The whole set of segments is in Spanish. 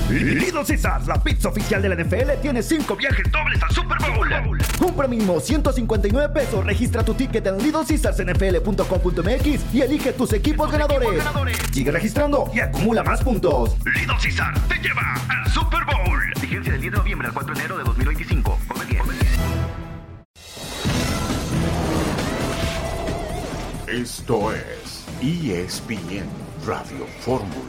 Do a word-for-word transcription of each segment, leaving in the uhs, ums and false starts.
Little Caesars, la pizza oficial de la N F L, tiene cinco viajes dobles al Super Bowl. Compra mínimo ciento cincuenta y nueve pesos, registra tu ticket en little caesars n f l punto com punto m x y elige tus equipos ganadores. equipos ganadores. Sigue registrando y acumula más puntos. Little Caesars te lleva al Super Bowl. Vigencia del diez de noviembre al cuatro de enero de dos mil veinticinco. Come bien. Esto es E S P N Radio Fórmula.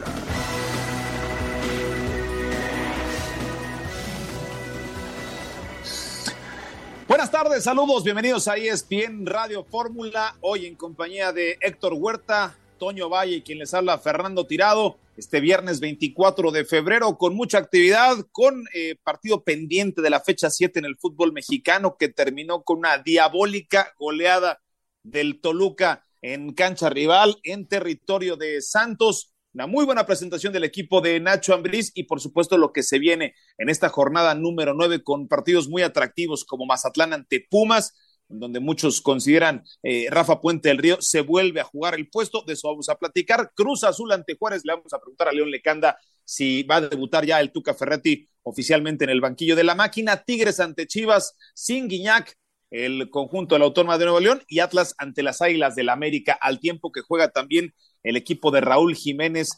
Buenas tardes, saludos, bienvenidos a E S P N Radio Fórmula, hoy en compañía de Héctor Huerta, Toño Valle y quien les habla, Fernando Tirado, este viernes veinticuatro de febrero con mucha actividad, con eh, partido pendiente de la fecha siete en el fútbol mexicano que terminó con una diabólica goleada del Toluca en cancha rival, en territorio de Santos. Una muy buena presentación del equipo de Nacho Ambriz y por supuesto lo que se viene en esta jornada número nueve con partidos muy atractivos como Mazatlán ante Pumas, en donde muchos consideran eh, Rafa Puente del Río se vuelve a jugar el puesto, de eso vamos a platicar. Cruz Azul ante Juárez, le vamos a preguntar a León Lecanda si va a debutar ya el Tuca Ferretti oficialmente en el banquillo de la máquina. Tigres ante Chivas sin Guiñac, el conjunto de la Autónoma de Nuevo León, y Atlas ante las Águilas del América, al tiempo que juega también el equipo de Raúl Jiménez,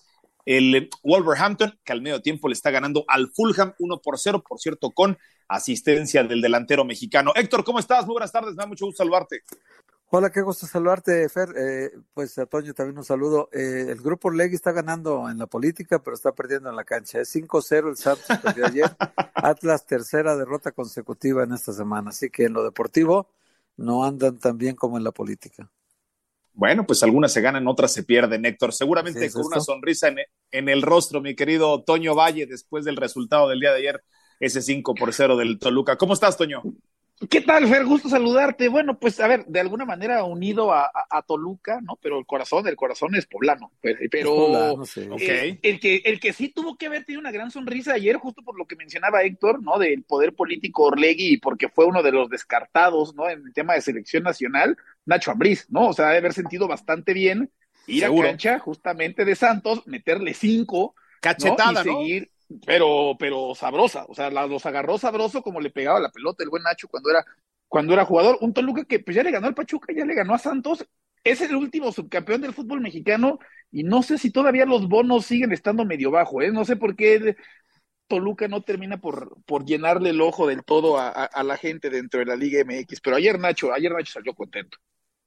el Wolverhampton, que al medio tiempo le está ganando al Fulham uno por cero, por cierto, con asistencia del delantero mexicano. Héctor, ¿cómo estás? Muy buenas tardes, me da mucho gusto saludarte. Hola, qué gusto saludarte, Fer. Eh, pues a Toño también un saludo. Eh, el Grupo Orlegui está ganando en la política, pero está perdiendo en la cancha. Es cinco cero el Santos, perdió ayer. Atlas, tercera derrota consecutiva en esta semana. Así que en lo deportivo no andan tan bien como en la política. Bueno, pues algunas se ganan, otras se pierden, Héctor. Seguramente ¿Sí, con esto? una sonrisa en, en el rostro, mi querido Toño Valle, después del resultado del día de ayer, ese cinco por cero del Toluca. ¿Cómo estás, Toño? ¿Qué tal, Fer? Gusto saludarte. Bueno, pues a ver, de alguna manera unido a, a, a Toluca, ¿no? Pero el corazón, el corazón es poblano. Pero, pero poblano, sí. eh, Okay. el que el que sí tuvo que haber tenido una gran sonrisa ayer, justo por lo que mencionaba Héctor, ¿no? Del poder político Orlegui y porque fue uno de los descartados, ¿no? En el tema de selección nacional, Nacho Ambriz, ¿no? O sea, debe haber sentido bastante bien ir Seguro. a cancha justamente de Santos, meterle cinco, Cachetada, ¿no? Y ¿no? seguir, pero, pero sabrosa, o sea, la, los agarró sabroso como le pegaba la pelota el buen Nacho cuando era, cuando era jugador. Un Toluca que pues ya le ganó al Pachuca, ya le ganó a Santos, es el último subcampeón del fútbol mexicano y no sé si todavía los bonos siguen estando medio bajo, ¿eh? No sé por qué Toluca no termina por, por llenarle el ojo del todo a, a, a la gente dentro de la Liga M X, pero ayer Nacho, ayer Nacho salió contento.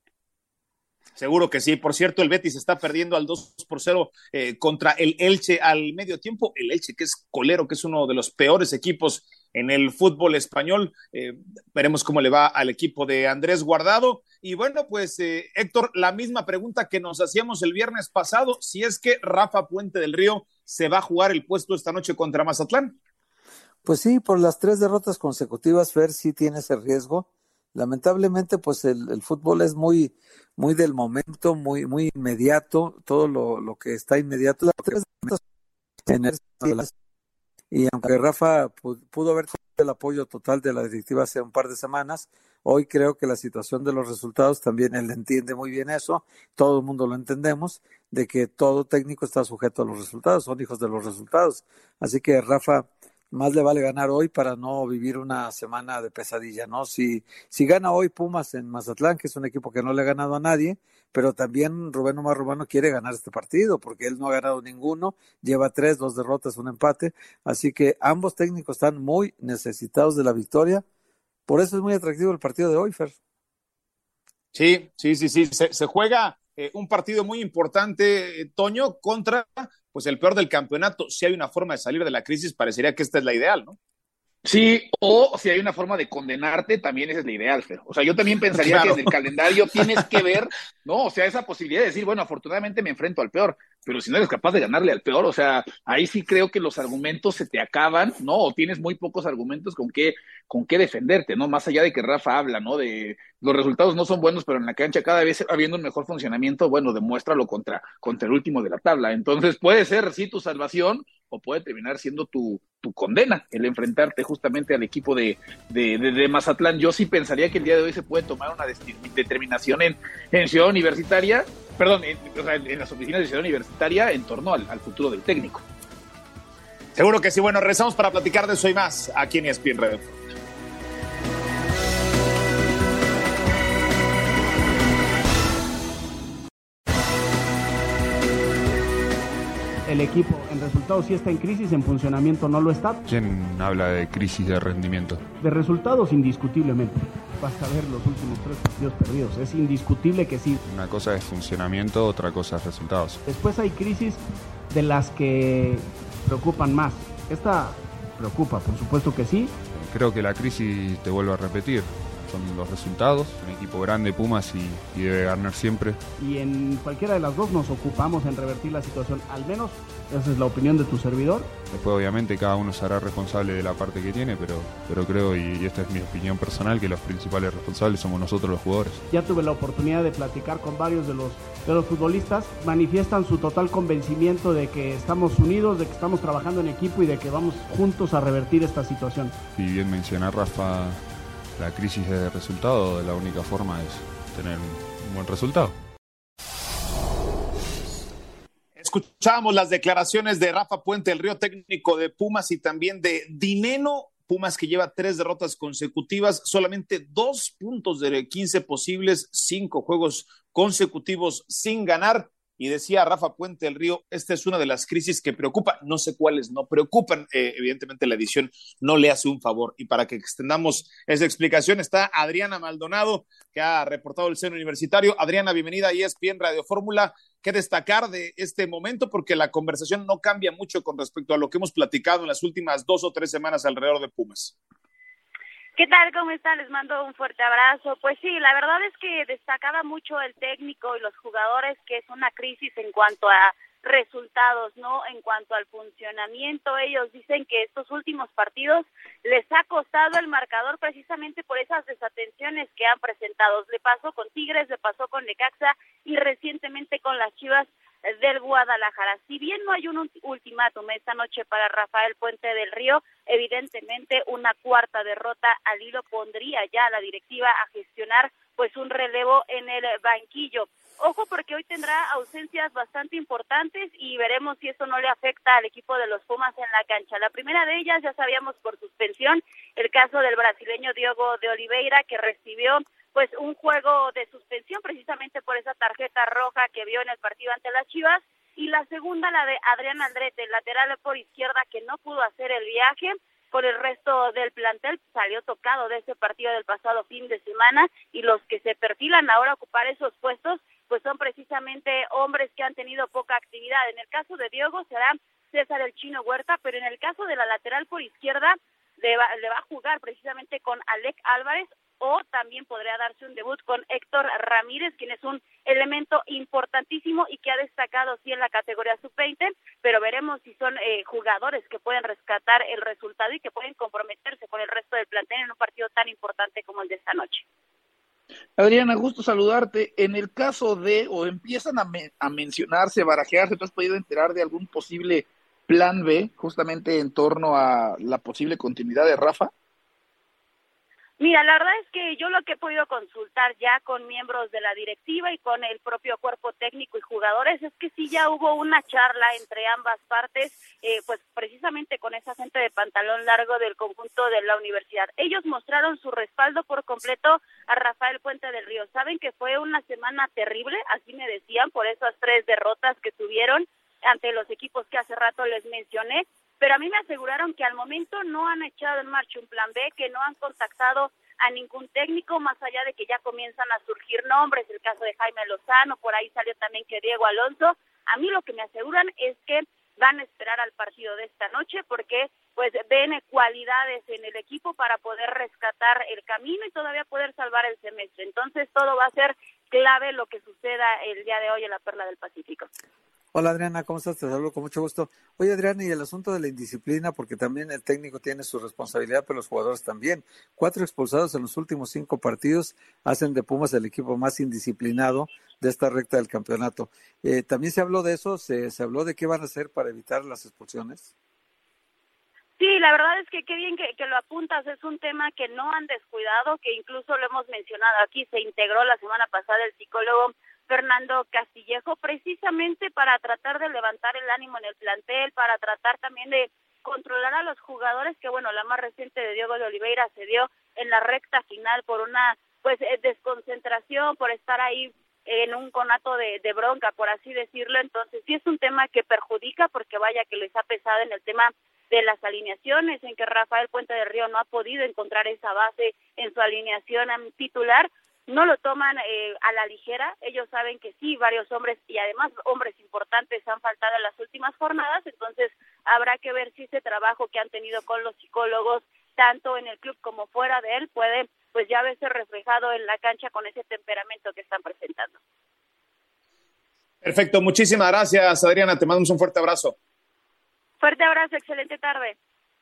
Seguro que sí. Por cierto, el Betis está perdiendo al dos por cero eh, contra el Elche al medio tiempo. El Elche, que es colero, que es uno de los peores equipos en el fútbol español. Eh, veremos cómo le va al equipo de Andrés Guardado. Y bueno, pues eh, Héctor, la misma pregunta que nos hacíamos el viernes pasado, si es que Rafa Puente del Río se va a jugar el puesto esta noche contra Mazatlán. Pues sí, por las tres derrotas consecutivas, Fer, sí tiene ese riesgo. Lamentablemente, pues el, el fútbol es muy, muy del momento, muy, muy inmediato, todo lo, lo que está inmediato. Las tres derrotas en el, y aunque Rafa pudo haber tenido el apoyo total de la directiva hace un par de semanas, hoy creo que la situación de los resultados también él entiende muy bien eso, todo el mundo lo entendemos, de que todo técnico está sujeto a los resultados, son hijos de los resultados. Así que Rafa más le vale ganar hoy para no vivir una semana de pesadilla, ¿no? Si, si gana hoy Pumas en Mazatlán, que es un equipo que no le ha ganado a nadie, pero también Rubén Omar Romano quiere ganar este partido, porque él no ha ganado ninguno, lleva tres, dos derrotas, un empate, así que ambos técnicos están muy necesitados de la victoria, por eso es muy atractivo el partido de hoy, Fer. Sí, sí, sí, sí, se, se juega eh, un partido muy importante, eh, Toño, contra pues el peor del campeonato. Si hay una forma de salir de la crisis, parecería que esta es la ideal, ¿no? Sí, o si hay una forma de condenarte, también esa es la ideal, Fer. O sea, yo también pensaría claro. que en el calendario tienes que ver, ¿no? O sea, esa posibilidad de decir, bueno, afortunadamente me enfrento al peor, pero si no eres capaz de ganarle al peor, o sea, ahí sí creo que los argumentos se te acaban, ¿no? O tienes muy pocos argumentos con qué, con qué defenderte, ¿no? Más allá de que Rafa habla, ¿no? De los resultados no son buenos, pero en la cancha cada vez habiendo un mejor funcionamiento, bueno, demuéstralo contra, contra el último de la tabla. Entonces puede ser, sí, tu salvación, o puede terminar siendo tu, tu condena, el enfrentarte justamente al equipo de, de, de, de Mazatlán. Yo sí pensaría que el día de hoy se puede tomar una desti- determinación en, en Ciudad Universitaria, perdón, en, o sea, en las oficinas de Ciudad Universitaria en torno al, al futuro del técnico. Seguro que sí. Bueno, regresamos para platicar de eso y más aquí en E S P N Radio. El equipo en resultados sí está en crisis, en funcionamiento no lo está. ¿Quién habla de crisis de rendimiento? De resultados, indiscutiblemente. Basta ver los últimos tres partidos perdidos. Es indiscutible que sí. Una cosa es funcionamiento, otra cosa es resultados. Después hay crisis de las que preocupan más. Esta preocupa, por supuesto que sí. Creo que la crisis, te vuelvo a repetir, son los resultados. Un equipo grande, Pumas, y, y debe ganar siempre. Y en cualquiera de las dos nos ocupamos en revertir la situación. Al menos esa es la opinión de tu servidor. Después, obviamente, cada uno será responsable de la parte que tiene, pero, pero creo, y, y esta es mi opinión personal, que los principales responsables somos nosotros los jugadores. Ya tuve la oportunidad de platicar con varios de los, de los futbolistas. Manifiestan su total convencimiento de que estamos unidos, de que estamos trabajando en equipo y de que vamos juntos a revertir esta situación. Y bien menciona Rafa, la crisis de resultado, la única forma es tener un buen resultado. Escuchamos las declaraciones de Rafa Puente, el Río, técnico de Pumas, y también de Dineno. Pumas, que lleva tres derrotas consecutivas, solamente dos puntos de quince posibles, cinco juegos consecutivos sin ganar. Y decía Rafa Puente del Río, esta es una de las crisis que preocupa, no sé cuáles no preocupan, eh, evidentemente la edición no le hace un favor. Y para que extendamos esa explicación está Adriana Maldonado, que ha reportado el seno universitario. Adriana, bienvenida a E S P N Radio Fórmula. ¿Qué destacar de este momento? Porque la conversación no cambia mucho con respecto a lo que hemos platicado en las últimas dos o tres semanas alrededor de Pumas. ¿Qué tal? ¿Cómo están? Les mando un fuerte abrazo. Pues sí, la verdad es que destacaba mucho el técnico y los jugadores que es una crisis en cuanto a resultados, ¿no? En cuanto al funcionamiento, ellos dicen que estos últimos partidos les ha costado el marcador precisamente por esas desatenciones que han presentado. Le pasó con Tigres, le pasó con Necaxa y recientemente con las Chivas del Guadalajara. Si bien no hay un ultimátum esta noche para Rafael Puente del Río, evidentemente una cuarta derrota al hilo pondría ya a la directiva a gestionar pues un relevo en el banquillo. Ojo, porque hoy tendrá ausencias bastante importantes y veremos si eso no le afecta al equipo de los Pumas en la cancha. La primera de ellas, ya sabíamos, por suspensión, el caso del brasileño Diogo de Oliveira, que recibió pues un juego de suspensión precisamente por esa tarjeta roja que vio en el partido ante las Chivas, y la segunda, la de Adrián Aldrete, el lateral por izquierda, que no pudo hacer el viaje. Por el resto del plantel salió tocado de ese partido del pasado fin de semana, y los que se perfilan ahora a ocupar esos puestos pues son precisamente hombres que han tenido poca actividad. En el caso de Diogo será César el Chino Huerta, pero en el caso de la lateral por izquierda le va, le va a jugar precisamente con Alec Álvarez, o también podría darse un debut con Héctor Ramírez, quien es un elemento importantísimo y que ha destacado sí en la categoría sub veinte, pero veremos si son eh, jugadores que pueden rescatar el resultado y que pueden comprometerse con el resto del plantel en un partido tan importante como el de esta noche. Adriana, gusto saludarte. En el caso de, o empiezan a, me, a mencionarse, barajearse, ¿tú has podido enterar de algún posible plan B justamente en torno a la posible continuidad de Rafa? Mira, la verdad es que yo lo que he podido consultar ya con miembros de la directiva y con el propio cuerpo técnico y jugadores es que sí ya hubo una charla entre ambas partes, eh, pues precisamente con esa gente de pantalón largo del conjunto de la universidad. Ellos mostraron su respaldo por completo a Rafael Puente del Río. Saben que fue una semana terrible, así me decían, por esas tres derrotas que tuvieron ante los equipos que hace rato les mencioné, pero a mí me aseguraron que al momento no han echado en marcha un plan B, que no han contactado a ningún técnico, más allá de que ya comienzan a surgir nombres, el caso de Jaime Lozano, por ahí salió también que Diego Alonso. A mí lo que me aseguran es que van a esperar al partido de esta noche porque pues ven cualidades en el equipo para poder rescatar el camino y todavía poder salvar el semestre. Entonces todo va a ser clave lo que suceda el día de hoy en la Perla del Pacífico. Hola Adriana, ¿cómo estás? Te saludo con mucho gusto. Oye Adriana, y el asunto de la indisciplina, porque también el técnico tiene su responsabilidad, pero los jugadores también. Cuatro expulsados en los últimos cinco partidos hacen de Pumas el equipo más indisciplinado de esta recta del campeonato. Eh, ¿También se habló de eso? ¿Se, ¿Se habló de qué van a hacer para evitar las expulsiones? Sí, la verdad es que qué bien que, que lo apuntas, es un tema que no han descuidado, que incluso lo hemos mencionado aquí, se integró la semana pasada el psicólogo Fernando Castillejo, precisamente para tratar de levantar el ánimo en el plantel, para tratar también de controlar a los jugadores, que bueno, la más reciente de Diogo de Oliveira se dio en la recta final por una pues eh, desconcentración, por estar ahí en un conato de, de bronca, por así decirlo. Entonces sí es un tema que perjudica, porque vaya que les ha pesado en el tema de las alineaciones, en que Rafael Puente de Río no ha podido encontrar esa base en su alineación titular. No lo toman eh, a la ligera, ellos saben que sí, varios hombres y además hombres importantes han faltado en las últimas jornadas, entonces habrá que ver si ese trabajo que han tenido con los psicólogos, tanto en el club como fuera de él, puede pues ya verse reflejado en la cancha con ese temperamento que están presentando. Perfecto, muchísimas gracias, Adriana, te mandamos un fuerte abrazo. Fuerte abrazo, excelente tarde.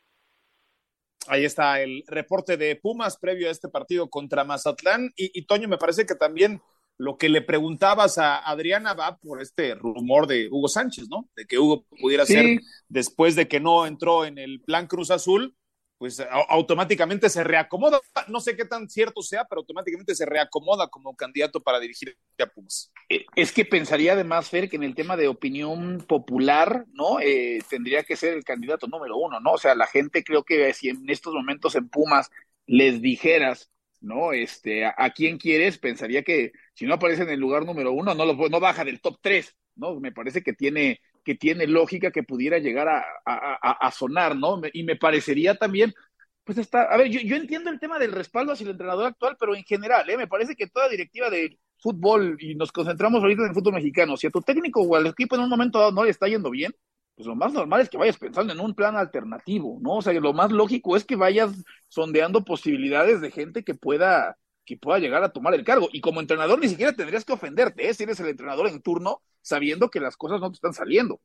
Ahí está el reporte de Pumas previo a este partido contra Mazatlán. Y, y Toño, me parece que también lo que le preguntabas a Adriana va por este rumor de Hugo Sánchez, ¿no? De que Hugo pudiera sí. ser, después de que no entró en el plan Cruz Azul, pues automáticamente se reacomoda. No sé qué tan cierto sea, pero automáticamente se reacomoda como candidato para dirigir a Pumas. Es que pensaría además, Fer, que en el tema de opinión popular, ¿no? Eh, tendría que ser el candidato número uno, ¿no? O sea, la gente, creo que si en estos momentos en Pumas les dijeras, ¿no? Este, a, a quién quieres, pensaría que si no aparece en el lugar número uno, no, lo, no baja del top tres, ¿no? Me parece que tiene... que tiene lógica que pudiera llegar a, a, a, a sonar, ¿no? Y me parecería también, pues está, a ver, yo, yo entiendo el tema del respaldo hacia el entrenador actual, pero en general, ¿eh? Me parece que toda directiva de fútbol, y nos concentramos ahorita en el fútbol mexicano, si a tu técnico o al equipo en un momento dado no le está yendo bien, pues lo más normal es que vayas pensando en un plan alternativo, ¿no? O sea, lo más lógico es que vayas sondeando posibilidades de gente que pueda... que pueda llegar a tomar el cargo, y como entrenador ni siquiera tendrías que ofenderte, ¿eh? Si eres el entrenador en turno, sabiendo que las cosas no te están saliendo.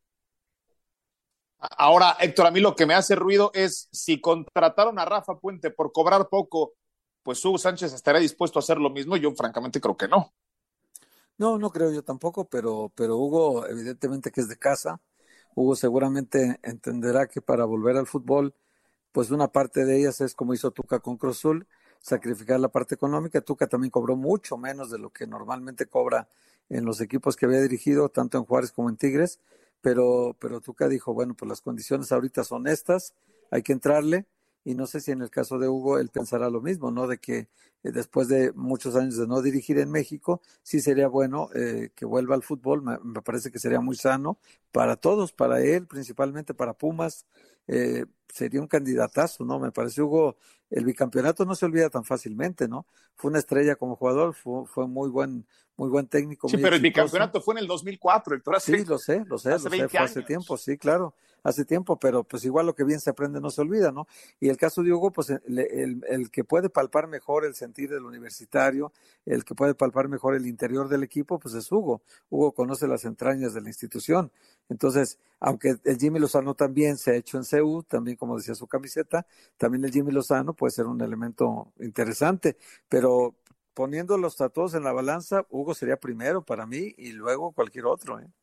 Ahora, Héctor, a mí lo que me hace ruido es, si contrataron a Rafa Puente por cobrar poco, pues Hugo Sánchez estaría dispuesto a hacer lo mismo. Yo francamente creo que no. No, no creo yo tampoco, pero, pero Hugo evidentemente que es de casa. Hugo seguramente entenderá que para volver al fútbol, pues una parte de ellas es como hizo Tuca con Cruz Azul, sacrificar la parte económica. Tuca también cobró mucho menos de lo que normalmente cobra en los equipos que había dirigido, tanto en Juárez como en Tigres, pero, pero Tuca dijo, bueno, pues las condiciones ahorita son estas, hay que entrarle, y no sé si en el caso de Hugo él pensará lo mismo, ¿no? De que eh, después de muchos años de no dirigir en México, sí sería bueno eh, que vuelva al fútbol. Me, me parece que sería muy sano para todos, para él, principalmente para Pumas. Eh, sería un candidatazo, ¿no? Me parece, Hugo, el bicampeonato no se olvida tan fácilmente, ¿no? Fue una estrella como jugador, fue, fue muy buen muy buen técnico. Sí, muy pero exitoso. El bicampeonato fue en el dos mil cuatro, Héctor. Hace, sí, lo sé, lo sé, hace lo sé, veinte fue años. hace tiempo, sí, claro, hace tiempo, pero pues igual lo que bien se aprende no se olvida, ¿no? Y el caso de Hugo, pues el, el, el que puede palpar mejor el sentir del universitario, el que puede palpar mejor el interior del equipo, pues es Hugo. Hugo conoce las entrañas de la institución. Entonces, aunque el Jimmy Lozano también se ha hecho en C U, también como decía su camiseta, también el Jimmy Lozano puede ser un elemento interesante, pero poniéndolos a todos en la balanza, Hugo sería primero para mí y luego cualquier otro, ¿eh?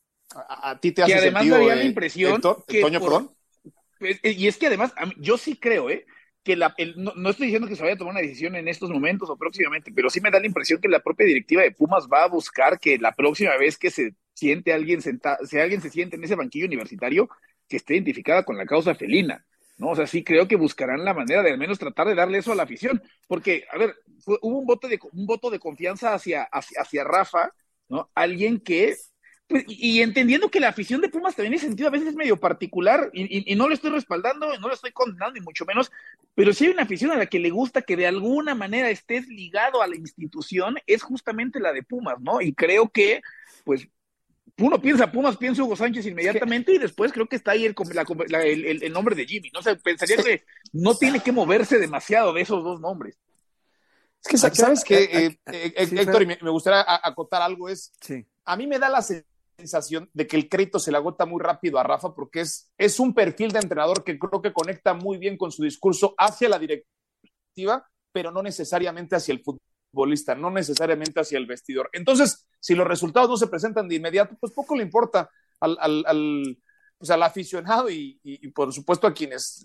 A, a ti te hace que además sentido, daría eh, la impresión Héctor, que Toño, por, perdón. Y es que además, a mí, yo sí creo, ¿eh? que la, el, no, no estoy diciendo que se vaya a tomar una decisión en estos momentos o próximamente, pero sí me da la impresión que la propia directiva de Pumas va a buscar que la próxima vez que se siente alguien sentado, si alguien se siente en ese banquillo universitario, que esté identificada con la causa felina, ¿no? O sea, sí creo que buscarán la manera de al menos tratar de darle eso a la afición, porque, a ver, fue, hubo un voto de un voto de confianza hacia, hacia, hacia Rafa, ¿no? Alguien que, pues, y, y entendiendo que la afición de Pumas también en ese sentido a veces es medio particular, y, y, y no lo estoy respaldando, no lo estoy condenando, ni mucho menos, pero sí hay una afición a la que le gusta que de alguna manera estés ligado a la institución, es justamente la de Pumas, ¿no? Y creo que, pues, uno piensa Pumas, piensa Hugo Sánchez inmediatamente, y después creo que está ahí el, la, la, el, el nombre de Jimmy, ¿no? O sea, pensaría que no tiene que moverse demasiado de esos dos nombres. Es que, ¿sabes qué, eh, eh, eh, sí, Héctor? Y me, me gustaría acotar algo, es, sí. A mí me da la sensación de que el crédito se le agota muy rápido a Rafa, porque es, es un perfil de entrenador que creo que conecta muy bien con su discurso hacia la directiva, pero no necesariamente hacia el futbolista, no necesariamente hacia el vestidor. Entonces, si los resultados no se presentan de inmediato, pues poco le importa al, al, al, pues al aficionado y, y, y por supuesto a quienes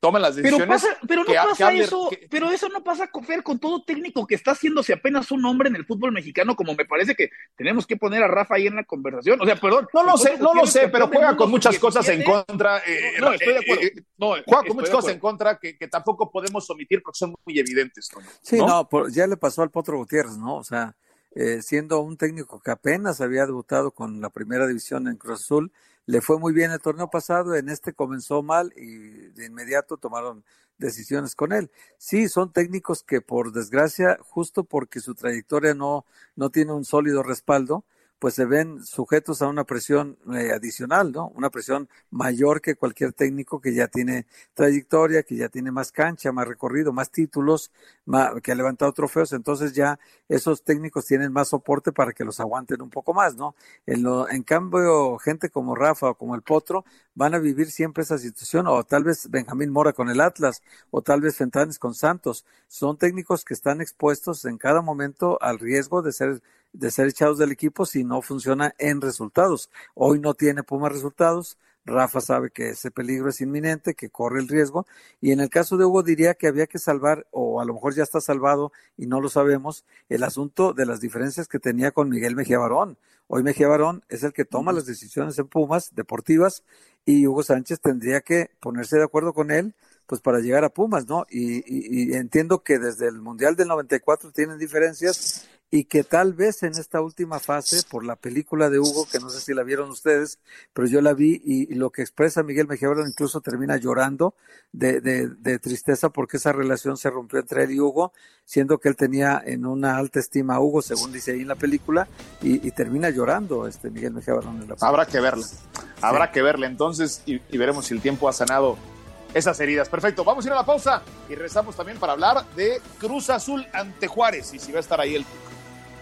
tomen las decisiones. Pero, pasa, pero no que, pasa que eso, que... pero eso no pasa, Fer, con todo técnico que está haciéndose apenas un hombre en el fútbol mexicano, como me parece que tenemos que poner a Rafa ahí en la conversación. O sea, perdón. No lo sé, no lo sé, pero juega con muchas cosas en contra. Eh, no, no, estoy de acuerdo. Eh, no, juega con muchas cosas en contra que, que tampoco podemos omitir porque son muy evidentes. ¿no? Sí, no, no por, ya le pasó al Potro Gutiérrez, ¿no? O sea, eh, siendo un técnico que apenas había debutado con la primera división en Cruz Azul, le fue muy bien el torneo pasado, en este comenzó mal y de inmediato tomaron decisiones con él. Sí, son técnicos que por desgracia, justo porque su trayectoria no, no tiene un sólido respaldo, pues se ven sujetos a una presión eh, adicional, ¿no? Una presión mayor que cualquier técnico que ya tiene trayectoria, que ya tiene más cancha, más recorrido, más títulos, más, que ha levantado trofeos, entonces ya esos técnicos tienen más soporte para que los aguanten un poco más, ¿no? En, lo, en cambio, gente como Rafa o como el Potro van a vivir siempre esa situación, o tal vez Benjamín Mora con el Atlas, o tal vez Fentanes con Santos. Son técnicos que están expuestos en cada momento al riesgo de ser de ser echados del equipo si no funciona en resultados. Hoy no tiene Pumas resultados, Rafa sabe que ese peligro es inminente, que corre el riesgo, y en el caso de Hugo diría que había que salvar, o a lo mejor ya está salvado y no lo sabemos, el asunto de las diferencias que tenía con Miguel Mejía Barón. Hoy Mejía Barón es el que toma las decisiones en Pumas deportivas y Hugo Sánchez tendría que ponerse de acuerdo con él pues para llegar a Pumas, ¿no? Y, y, y entiendo que desde el Mundial del noventa y cuatro tienen diferencias y que tal vez en esta última fase, por la película de Hugo, que no sé si la vieron ustedes, pero yo la vi y, y lo que expresa Miguel Mejía Barón incluso termina llorando de, de, de tristeza porque esa relación se rompió entre él y Hugo, siendo que él tenía en una alta estima a Hugo, según dice ahí en la película, y, y termina llorando este Miguel Mejía Barón en la película. Habrá que verla, habrá sí. que verla entonces y, y veremos si el tiempo ha sanado esas heridas. Perfecto, vamos a ir a la pausa y regresamos también para hablar de Cruz Azul ante Juárez y si va a estar ahí el Tuca.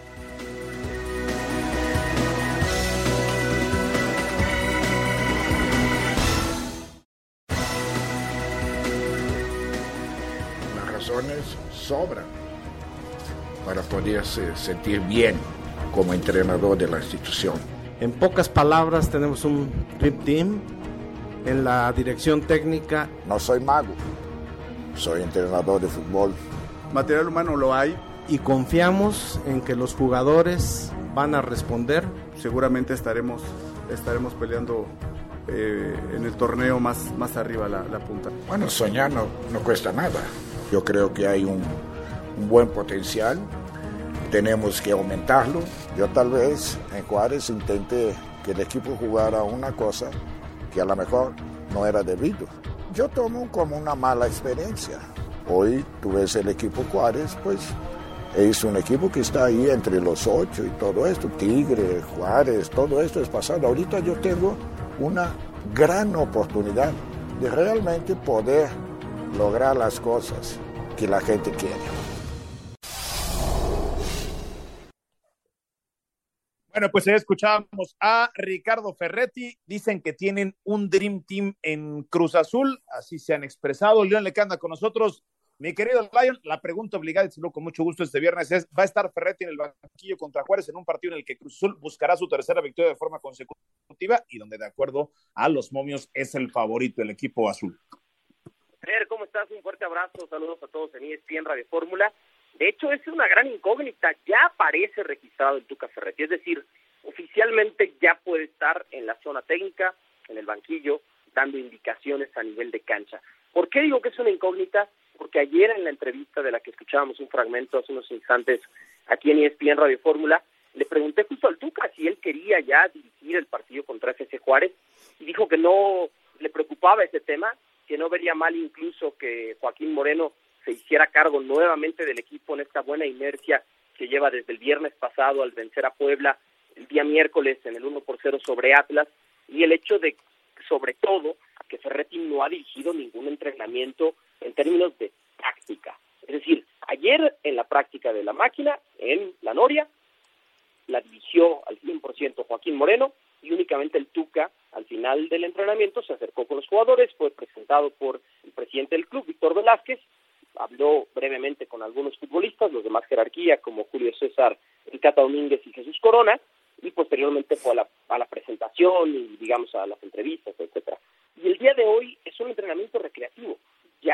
Las razones sobran para poderse sentir bien como entrenador de la institución. En pocas palabras, tenemos un Dream Team. En la dirección técnica. No soy mago, soy entrenador de fútbol. Material humano lo hay. Y confiamos en que los jugadores van a responder. Seguramente estaremos, estaremos peleando eh, en el torneo más, más arriba la, la punta. Bueno, soñar no, no cuesta nada. Yo creo que hay un, un buen potencial. Tenemos que aumentarlo. Yo tal vez en Juárez intente que el equipo jugara una cosa que a lo mejor no era debido. Yo tomo como una mala experiencia. Hoy tú ves el equipo Juárez, pues es un equipo que está ahí entre los ocho y todo esto, Tigre, Juárez, todo esto es pasado. Ahorita yo tengo una gran oportunidad de realmente poder lograr las cosas que la gente quiere. Bueno, pues ya escuchábamos a Ricardo Ferretti. Dicen que tienen un Dream Team en Cruz Azul. Así se han expresado. León Lecanda con nosotros. Mi querido Lion, la pregunta obligada, y con mucho gusto este viernes es, ¿va a estar Ferretti en el banquillo contra Juárez en un partido en el que Cruz Azul buscará su tercera victoria de forma consecutiva y donde de acuerdo a los momios es el favorito, el equipo azul? Fer, ¿cómo estás? Un fuerte abrazo. Saludos a todos en E S P N Radio Fórmula. De hecho, es una gran incógnita. Ya aparece registrado el Tuca Ferretti, es decir, oficialmente ya puede estar en la zona técnica, en el banquillo, dando indicaciones a nivel de cancha. ¿Por qué digo que es una incógnita? Porque ayer en la entrevista de la que escuchábamos un fragmento hace unos instantes aquí en E S P N Radio Fórmula, le pregunté justo al Tuca si él quería ya dirigir el partido contra F C Juárez y dijo que no le preocupaba ese tema, que no vería mal incluso que Joaquín Moreno se hiciera cargo nuevamente del equipo en esta buena inercia que lleva desde el viernes pasado al vencer a Puebla el día miércoles en el uno por cero sobre Atlas, y el hecho de, sobre todo, que Ferretti no ha dirigido ningún entrenamiento en términos de táctica. Es decir, ayer en la práctica de la máquina, en La Noria, la dirigió al cien por ciento Joaquín Moreno, y únicamente el Tuca, al final del entrenamiento, se acercó con los jugadores, fue presentado por el presidente del club, Víctor Velázquez, habló brevemente con algunos futbolistas, los de más jerarquía, como Julio César, el Cata Domínguez y Jesús Corona, y posteriormente fue a la, a la presentación y, digamos, a las entrevistas, etcétera. Y el día de hoy es un entrenamiento recreativo.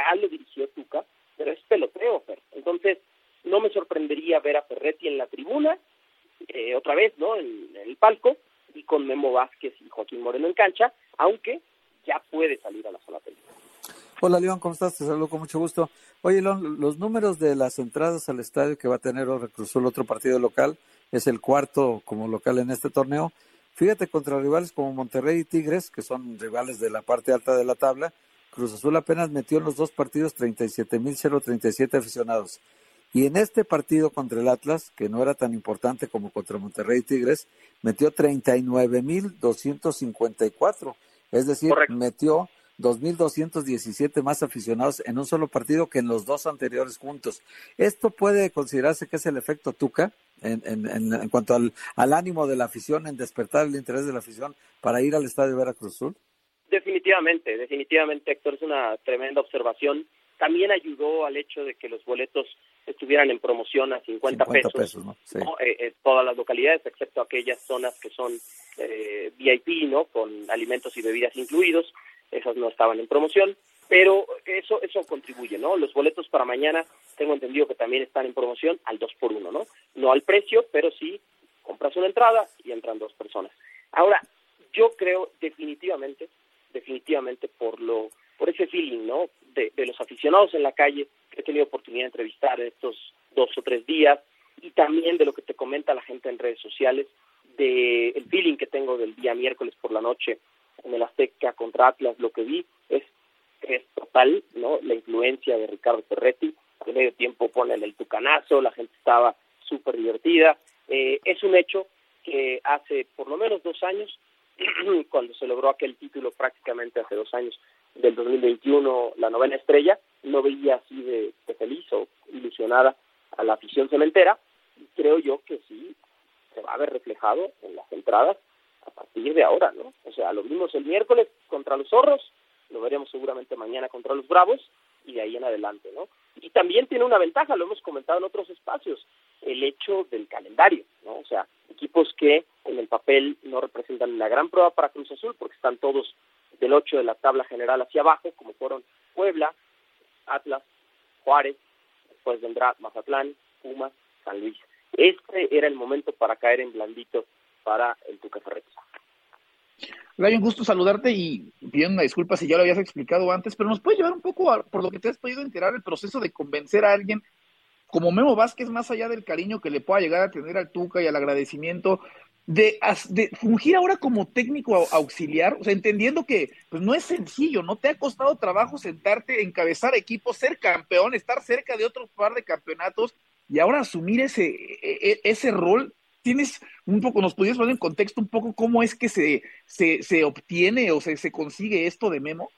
ya lo dirigió Tuca, pero es peloteo, Fer. Entonces, no me sorprendería ver a Ferretti en la tribuna, eh, otra vez, ¿no? En, en el palco, y con Memo Vázquez y Joaquín Moreno en cancha, aunque ya puede salir a la zona técnica. Hola, León, ¿cómo estás? Te saludo con mucho gusto. Oye, León, los números de las entradas al estadio que va a tener ahora Cruz Azul, otro partido local, es el cuarto como local en este torneo. Fíjate, contra rivales como Monterrey y Tigres, que son rivales de la parte alta de la tabla, Cruz Azul apenas metió en los dos partidos treinta y siete mil treinta y siete aficionados. Y en este partido contra el Atlas, que no era tan importante como contra Monterrey y Tigres, metió treinta y nueve mil doscientos cincuenta y cuatro. Es decir, Correcto. metió dos mil doscientos diecisiete más aficionados en un solo partido que en los dos anteriores juntos. ¿Esto puede considerarse que es el efecto Tuca en, en, en, en cuanto al, al ánimo de la afición, en despertar el interés de la afición para ir al estadio de ver a Cruz Azul? Definitivamente, definitivamente, Héctor, es una tremenda observación. También ayudó al hecho de que los boletos estuvieran en promoción a cincuenta pesos, pesos ¿no? Sí. ¿no? Eh, eh, todas las localidades, excepto aquellas zonas que son eh, V I P, ¿no? Con alimentos y bebidas incluidos. Esas no estaban en promoción, pero eso eso contribuye, ¿no? Los boletos para mañana, tengo entendido que también están en promoción al dos por uno, ¿no? No al precio, pero sí compras una entrada y entran dos personas. Ahora, yo creo definitivamente, definitivamente por lo por ese feeling, ¿no? De, de los aficionados en la calle, que he tenido oportunidad de entrevistar en estos dos o tres días, y también de lo que te comenta la gente en redes sociales, de el feeling que tengo del día miércoles por la noche en el Azteca contra Atlas, lo que vi es, es total, ¿no? La influencia de Ricardo Ferretti, al medio tiempo ponen el tucanazo, la gente estaba súper divertida. Eh, es un hecho que hace por lo menos dos años, cuando se logró aquel título prácticamente hace dos años, del dos mil veintiuno, la novena estrella, no veía así de, de feliz o ilusionada a la afición cementera, y creo yo que sí se va a ver reflejado en las entradas a partir de ahora, ¿no? O sea, lo vimos el miércoles contra los Zorros, lo veremos seguramente mañana contra los Bravos, y de ahí en adelante, ¿no? Y también tiene una ventaja, lo hemos comentado en otros espacios, el hecho del calendario, ¿no? O sea, equipos que en el papel no representan una gran prueba para Cruz Azul, porque están todos del ocho de la tabla general hacia abajo, como fueron Puebla, Atlas, Juárez, después vendrá Mazatlán, Pumas, San Luis. Este era el momento para caer en blandito para el Tuca Ferretti. Ryan, un gusto saludarte y pidiendo una disculpa si ya lo habías explicado antes, pero nos puedes llevar un poco a, por lo que te has podido enterar, el proceso de convencer a alguien como Memo Vázquez, más allá del cariño que le pueda llegar a tener al Tuca y al agradecimiento, de, de fungir ahora como técnico auxiliar, o sea, entendiendo que pues no es sencillo, no te ha costado trabajo sentarte, encabezar equipos, ser campeón, estar cerca de otro par de campeonatos y ahora asumir ese, ese rol. Tienes un poco, nos podrías poner en contexto un poco cómo es que se, se, se obtiene o se, se consigue esto de Memo.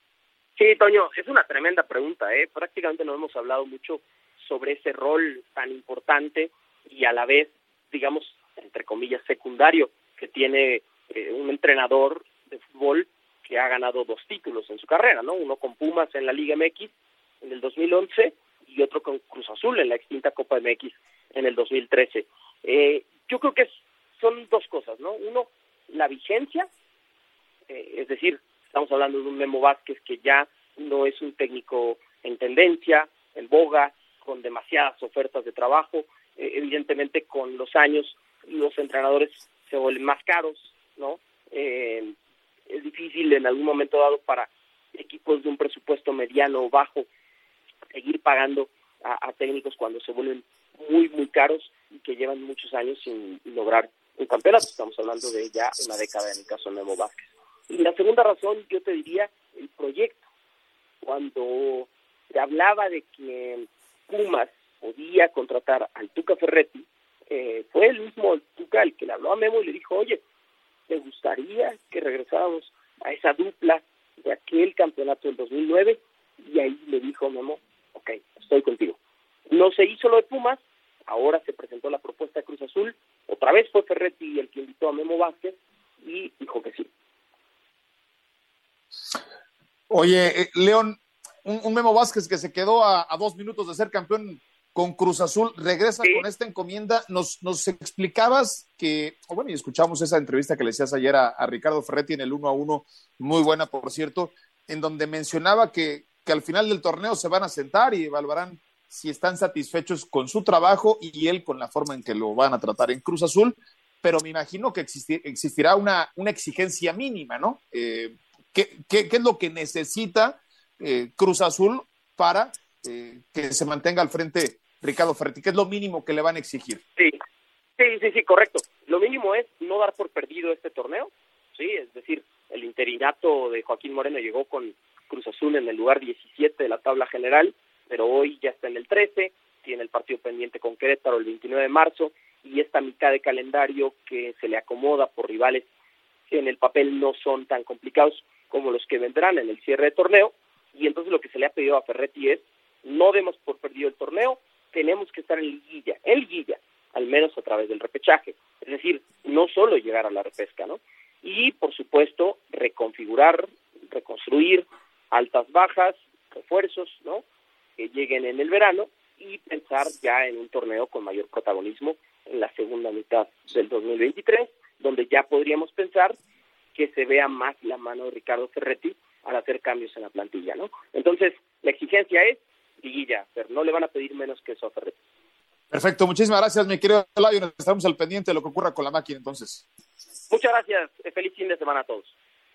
Sí, Toño, es una tremenda pregunta, ¿eh? Prácticamente no hemos hablado mucho sobre ese rol tan importante y a la vez, digamos, entre comillas, secundario que tiene eh, un entrenador de fútbol que ha ganado dos títulos en su carrera, ¿no? Uno con Pumas en la Liga M X en el dos mil once y otro con Cruz Azul en la extinta Copa M X en el dos mil trece. Eh, yo creo que es, son dos cosas, ¿no? Uno, la vigencia, eh, es decir, estamos hablando de un Memo Vázquez que ya no es un técnico en tendencia, en boga, con demasiadas ofertas de trabajo. Eh, evidentemente, con los años, los entrenadores se vuelven más caros, ¿no? Eh, es difícil en algún momento dado para equipos de un presupuesto mediano o bajo seguir pagando a, a técnicos cuando se vuelven muy, muy caros y que llevan muchos años sin lograr un campeonato. Estamos hablando de ya una década en el caso de Memo Vázquez. Y la segunda razón, yo te diría, el proyecto. Cuando se hablaba de que Pumas podía contratar al Tuca Ferretti, eh, fue el mismo Tuca el que le habló a Memo y le dijo, oye, ¿te gustaría que regresáramos a esa dupla de aquel campeonato del dos mil nueve? Y ahí le dijo Memo, ok, estoy contigo. No se hizo lo de Pumas, ahora se presentó la propuesta de Cruz Azul, otra vez fue Ferretti el que invitó a Memo Vázquez y dijo que sí. Oye, eh, León, un, un Memo Vázquez que se quedó a, a dos minutos de ser campeón con Cruz Azul, regresa sí. con esta encomienda. Nos, nos explicabas que, oh, bueno, y escuchamos esa entrevista que le hacías ayer a, a Ricardo Ferretti en el uno a uno, muy buena, por cierto, en donde mencionaba que que al final del torneo se van a sentar y evaluarán si están satisfechos con su trabajo y él con la forma en que lo van a tratar en Cruz Azul, pero me imagino que existir, existirá una, una exigencia mínima, ¿no? Eh, ¿qué, qué, ¿Qué es lo que necesita eh, Cruz Azul para eh, que se mantenga al frente Ricardo Ferretti? ¿Qué es lo mínimo que le van a exigir? Sí, sí, sí, sí, correcto. Lo mínimo es no dar por perdido este torneo, sí, es decir, el interinato de Joaquín Moreno llegó con Cruz Azul en el lugar diecisiete de la tabla general, pero hoy ya está en el trece, tiene el partido pendiente con Querétaro el veintinueve de marzo, y esta mitad de calendario que se le acomoda por rivales que en el papel no son tan complicados como los que vendrán en el cierre de torneo, y entonces lo que se le ha pedido a Ferretti es, no demos por perdido el torneo, tenemos que estar en liguilla, en liguilla, al menos a través del repechaje, es decir, no solo llegar a la repesca, ¿no? Y, por supuesto, reconfigurar, reconstruir altas bajas, refuerzos, ¿no?, que lleguen en el verano, y pensar ya en un torneo con mayor protagonismo en la segunda mitad del dos mil veintitrés, donde ya podríamos pensar que se vea más la mano de Ricardo Ferretti al hacer cambios en la plantilla, ¿no? Entonces, la exigencia es liguilla, pero no le van a pedir menos que eso a Ferretti. Perfecto, muchísimas gracias, mi querido Lion. Estamos al pendiente de lo que ocurra con la máquina, entonces. Muchas gracias, feliz fin de semana a todos.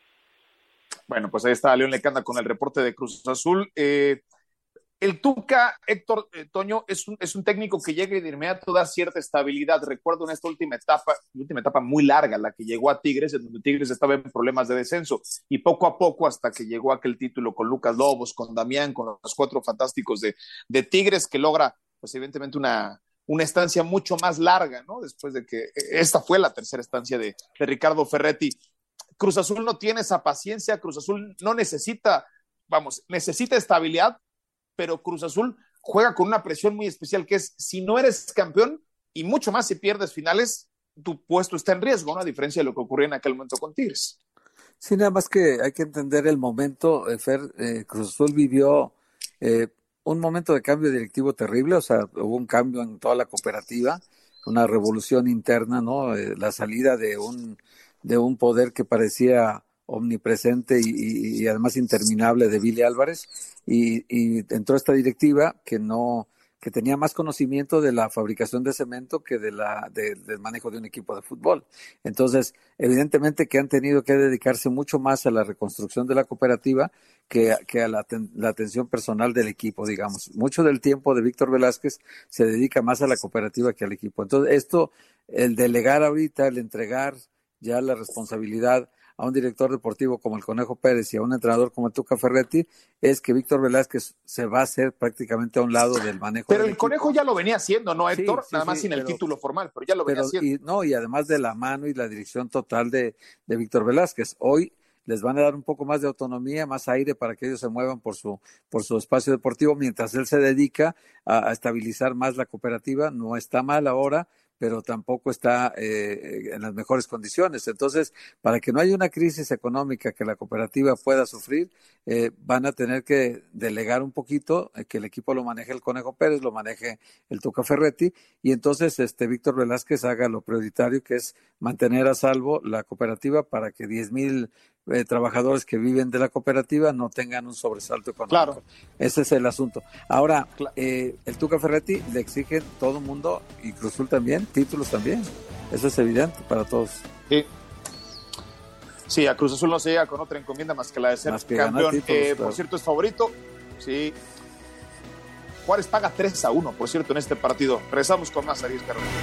Bueno, pues ahí está León Lecanda con el reporte de Cruz Azul. Eh, el Tuca, Héctor eh, Toño, es un, es un técnico que llega y de inmediato da cierta estabilidad. Recuerdo en esta última etapa, última etapa muy larga, la que llegó a Tigres, en donde Tigres estaba en problemas de descenso, y poco a poco, hasta que llegó aquel título con Lucas Lobos, con Damián, con los cuatro fantásticos de, de Tigres, que logra, pues evidentemente, una, una estancia mucho más larga, ¿no? Después de que esta fue la tercera estancia de, de Ricardo Ferretti. Cruz Azul no tiene esa paciencia, Cruz Azul no necesita, vamos, necesita estabilidad, pero Cruz Azul juega con una presión muy especial, que es, si no eres campeón, y mucho más si pierdes finales, tu puesto está en riesgo, ¿no? A diferencia de lo que ocurrió en aquel momento con Tigres. Sí, nada más que hay que entender el momento, eh, Fer, eh, Cruz Azul vivió eh, un momento de cambio directivo terrible, o sea, hubo un cambio en toda la cooperativa, una revolución interna, ¿no? Eh, la salida de un de un poder que parecía omnipresente y, y, y además interminable de Billy Álvarez, y, y entró esta directiva que no que tenía más conocimiento de la fabricación de cemento que de la de, del manejo de un equipo de fútbol. Entonces, evidentemente que han tenido que dedicarse mucho más a la reconstrucción de la cooperativa que, que a la, la atención personal del equipo, digamos. Mucho del tiempo de Víctor Velázquez se dedica más a la cooperativa que al equipo. Entonces, esto, el delegar ahorita, el entregar ya la responsabilidad a un director deportivo como el Conejo Pérez y a un entrenador como el Tuca Ferretti, es que Víctor Velázquez se va a hacer prácticamente a un lado del manejo. Pero del el Conejo equipo. Ya lo venía haciendo, ¿no, Héctor? Sí, Nada sí, más sí, sin pero, el título formal, pero ya lo venía pero, haciendo. Y, no, y además de la mano y la dirección total de, de Víctor Velázquez. Hoy les van a dar un poco más de autonomía, más aire para que ellos se muevan por su por su espacio deportivo, mientras él se dedica a, a estabilizar más la cooperativa. No está mal ahora, pero tampoco está eh, en las mejores condiciones. Entonces, para que no haya una crisis económica que la cooperativa pueda sufrir, eh, van a tener que delegar un poquito, eh, que el equipo lo maneje el Conejo Pérez, lo maneje el Tuca Ferretti, y entonces este Víctor Velázquez haga lo prioritario, que es mantener a salvo la cooperativa para que diez mil eh, trabajadores que viven de la cooperativa no tengan un sobresalto económico. Claro. Ese es el asunto. Ahora, eh, el Tuca Ferretti le exige todo el mundo, y Cruz Azul también, títulos también. Eso es evidente para todos. Sí. Sí, a Cruz Azul no se llega con otra encomienda más que la de ser Más que campeón. títulos, eh, claro. Por cierto, es favorito. Sí. Juárez paga tres a uno, por cierto, en este partido. Regresamos con más, Ariel Carrera.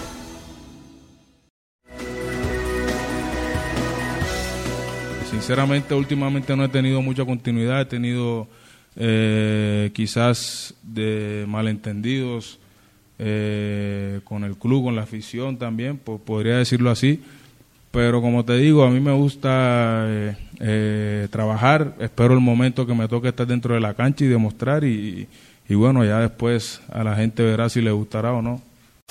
Sinceramente, últimamente no he tenido mucha continuidad, he tenido eh, quizás de malentendidos eh, con el club, con la afición también, pues, podría decirlo así, pero como te digo, a mí me gusta eh, eh, trabajar, espero el momento que me toque estar dentro de la cancha y demostrar, y, y bueno, ya después a la gente verá si le gustará o no.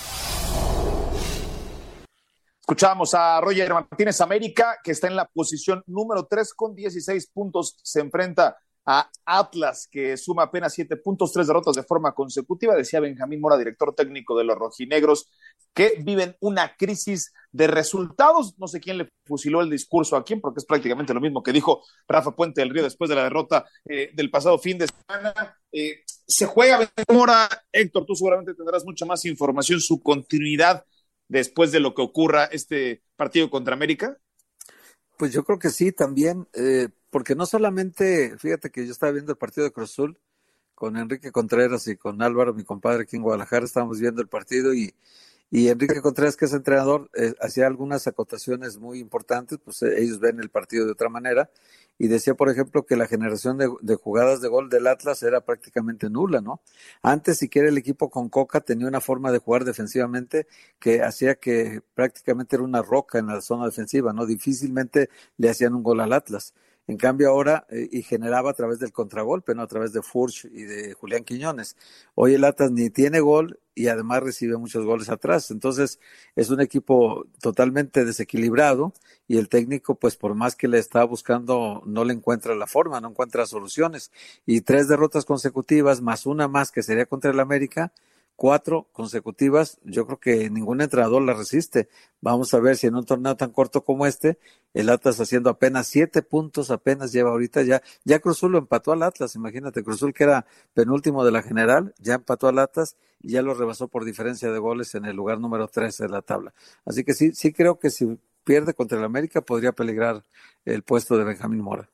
Escuchamos a Roger Martínez. América, que está en la posición número tres con dieciséis puntos, se enfrenta a Atlas, que suma apenas siete puntos, tres derrotas de forma consecutiva. Decía Benjamín Mora, director técnico de los rojinegros, que viven una crisis de resultados. No sé quién le fusiló el discurso a quién, porque es prácticamente lo mismo que dijo Rafa Puente del Río después de la derrota eh, del pasado fin de semana. Eh, se juega Benjamín Mora. Héctor, tú seguramente tendrás mucha más información, su continuidad después de lo que ocurra este partido contra América. Pues yo creo que sí, también, eh, porque no solamente, fíjate que yo estaba viendo el partido de Cruz Azul con Enrique Contreras y con Álvaro, mi compadre aquí en Guadalajara, estábamos viendo el partido y, y Enrique Contreras, que es entrenador, eh, hacía algunas acotaciones muy importantes, pues eh, ellos ven el partido de otra manera, y decía, por ejemplo, que la generación de, de jugadas de gol del Atlas era prácticamente nula, ¿no? Antes, siquiera el equipo con Coca tenía una forma de jugar defensivamente que hacía que prácticamente era una roca en la zona defensiva, ¿no? Difícilmente le hacían un gol al Atlas. En cambio ahora, eh, y generaba a través del contragolpe, ¿no? A través de Furch y de Julián Quiñones. Hoy el Atlas ni tiene gol y además recibe muchos goles atrás. Entonces es un equipo totalmente desequilibrado y el técnico, pues por más que le está buscando, no le encuentra la forma, no encuentra soluciones. Y tres derrotas consecutivas, más una más que sería contra el América, cuatro consecutivas, yo creo que ningún entrenador la resiste. Vamos a ver si en un torneo tan corto como este, el Atlas haciendo apenas siete puntos, apenas lleva ahorita ya, ya Cruz Azul lo empató al Atlas, imagínate, Cruz Azul que era penúltimo de la general, ya empató al Atlas y ya lo rebasó por diferencia de goles en el lugar número trece de la tabla. Así que sí, sí creo que si pierde contra el América podría peligrar el puesto de Benjamín Mora.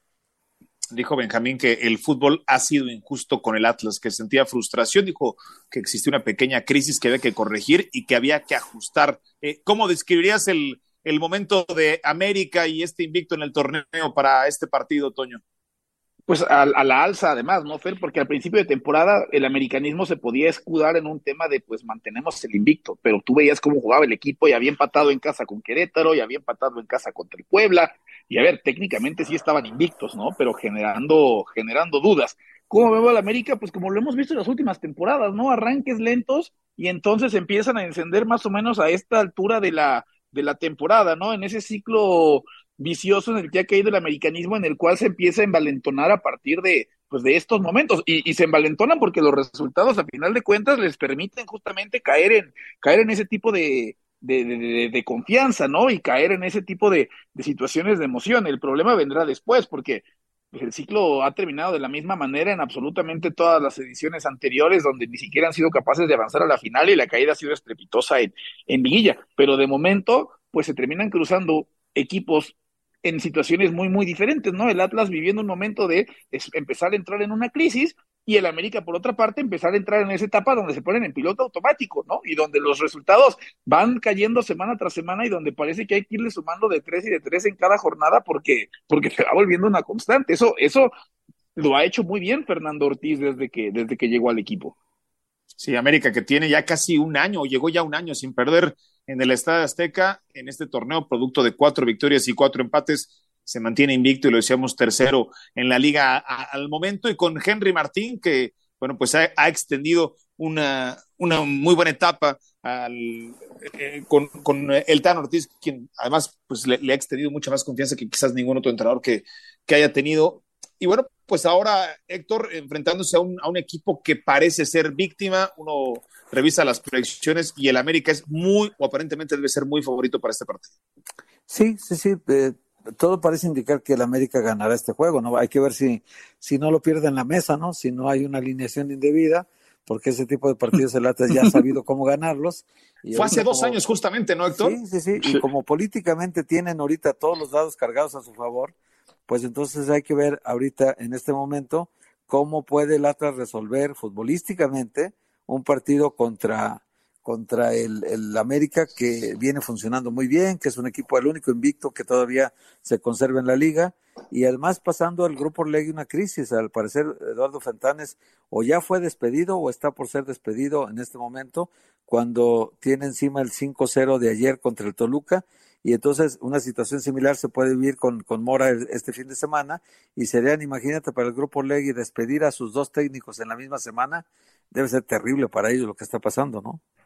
Dijo Benjamín que el fútbol ha sido injusto con el Atlas, que sentía frustración, dijo que existía una pequeña crisis que había que corregir y que había que ajustar. Eh, ¿Cómo describirías el, el momento de América y este invicto en el torneo para este partido, Toño? Pues a, a la alza además, ¿no, Fer? Porque al principio de temporada el americanismo se podía escudar en un tema de pues mantenemos el invicto, pero tú veías cómo jugaba el equipo y había empatado en casa con Querétaro y había empatado en casa contra el Puebla, y a ver, técnicamente sí estaban invictos, ¿no? Pero generando, generando dudas. ¿Cómo veo al América? Pues como lo hemos visto en las últimas temporadas, ¿no? Arranques lentos y entonces empiezan a encender más o menos a esta altura de la, de la temporada, ¿no? En ese ciclo vicioso en el que ha caído el americanismo, en el cual se empieza a envalentonar a partir de, pues, de estos momentos, y, y se envalentonan porque los resultados a final de cuentas les permiten justamente caer en, caer en ese tipo de, de, de, de, de confianza, ¿no? Y caer en ese tipo de, de situaciones de emoción. El problema vendrá después, porque pues, el ciclo ha terminado de la misma manera en absolutamente todas las ediciones anteriores, donde ni siquiera han sido capaces de avanzar a la final y la caída ha sido estrepitosa en, en liguilla, pero de momento, pues se terminan cruzando equipos en situaciones muy, muy diferentes, ¿no? El Atlas viviendo un momento de empezar a entrar en una crisis y el América, por otra parte, empezar a entrar en esa etapa donde se ponen en piloto automático, ¿no? Y donde los resultados van cayendo semana tras semana y donde parece que hay que irle sumando de tres y de tres en cada jornada porque, porque se va volviendo una constante. Eso, eso lo ha hecho muy bien Fernando Ortiz desde que, desde que llegó al equipo. Sí, América que tiene ya casi un año, llegó ya un año sin perder en el Estadio Azteca, en este torneo, producto de cuatro victorias y cuatro empates, se mantiene invicto y lo decíamos tercero en la liga a, al momento, y con Henry Martín, que, bueno, pues ha, ha extendido una, una muy buena etapa al, eh, con, con el Tan Ortiz, quien además pues le, le ha extendido mucha más confianza que quizás ningún otro entrenador que, que haya tenido. Y bueno, pues ahora Héctor enfrentándose a un, a un equipo que parece ser víctima. Uno revisa las proyecciones y el América es muy, o aparentemente debe ser muy favorito para este partido. Sí, sí, sí, eh, todo parece indicar que el América ganará este juego, ¿no? Hay que ver si, si no lo pierde en la mesa, ¿no? Si no hay una alineación indebida, porque ese tipo de partidos el Atlas ya ha sabido cómo ganarlos. Y Fue hace dos como, años justamente, ¿no, Héctor? Sí, sí, sí, y como políticamente tienen ahorita todos los dados cargados a su favor, pues entonces hay que ver ahorita en este momento cómo puede el Atlas resolver futbolísticamente un partido contra, contra el, el América, que viene funcionando muy bien, que es un equipo, el único invicto que todavía se conserva en la liga, y además pasando el Grupo Orlegui una crisis. Al parecer Eduardo Fentanes o ya fue despedido o está por ser despedido en este momento, cuando tiene encima el cinco cero de ayer contra el Toluca, y entonces una situación similar se puede vivir con, con Mora este fin de semana, y serían, imagínate, para el Grupo Orlegui despedir a sus dos técnicos en la misma semana, debe ser terrible para ellos lo que está pasando, ¿no?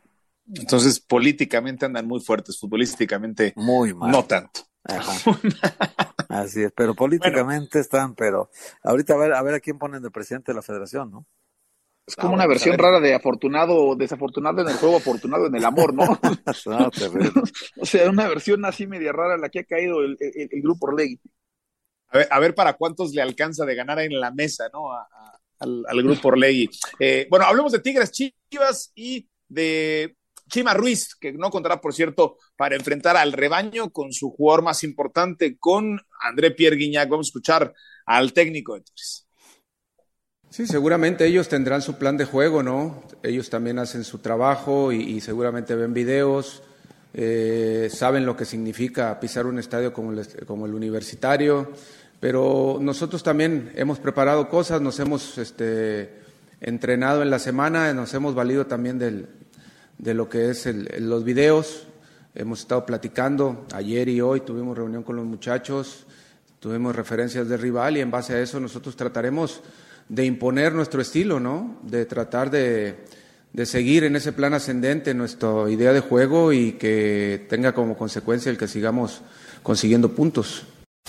Entonces, políticamente andan muy fuertes, futbolísticamente muy mal. No tanto. Así es, pero políticamente bueno. están, pero ahorita a ver, a ver a quién ponen de presidente de la federación, ¿no? Es como ah, una versión rara de afortunado, desafortunado en el juego, afortunado en el amor, ¿no? No, terrible. O sea, una versión así media rara en la que ha caído el, el, el grupo Orlegui. A ver, a ver para cuántos le alcanza de ganar en la mesa, ¿no? A, a, al, al grupo Orlegui. Eh, bueno, hablemos de Tigres Chivas y de Chima Ruiz, que no contará, por cierto, para enfrentar al rebaño con su jugador más importante, con André Pierre Guignac. Vamos a escuchar al técnico de Tigres. Sí, seguramente ellos tendrán su plan de juego, ¿no? Ellos también hacen su trabajo y, y seguramente ven videos, eh, saben lo que significa pisar un estadio como el, como el Universitario, pero nosotros también hemos preparado cosas, nos hemos este, entrenado en la semana, nos hemos valido también del, de lo que es el, los videos, hemos estado platicando, ayer y hoy tuvimos reunión con los muchachos, tuvimos referencias del rival y en base a eso nosotros trataremos de imponer nuestro estilo, ¿no? De tratar de, de seguir en ese plan ascendente nuestra idea de juego y que tenga como consecuencia el que sigamos consiguiendo puntos.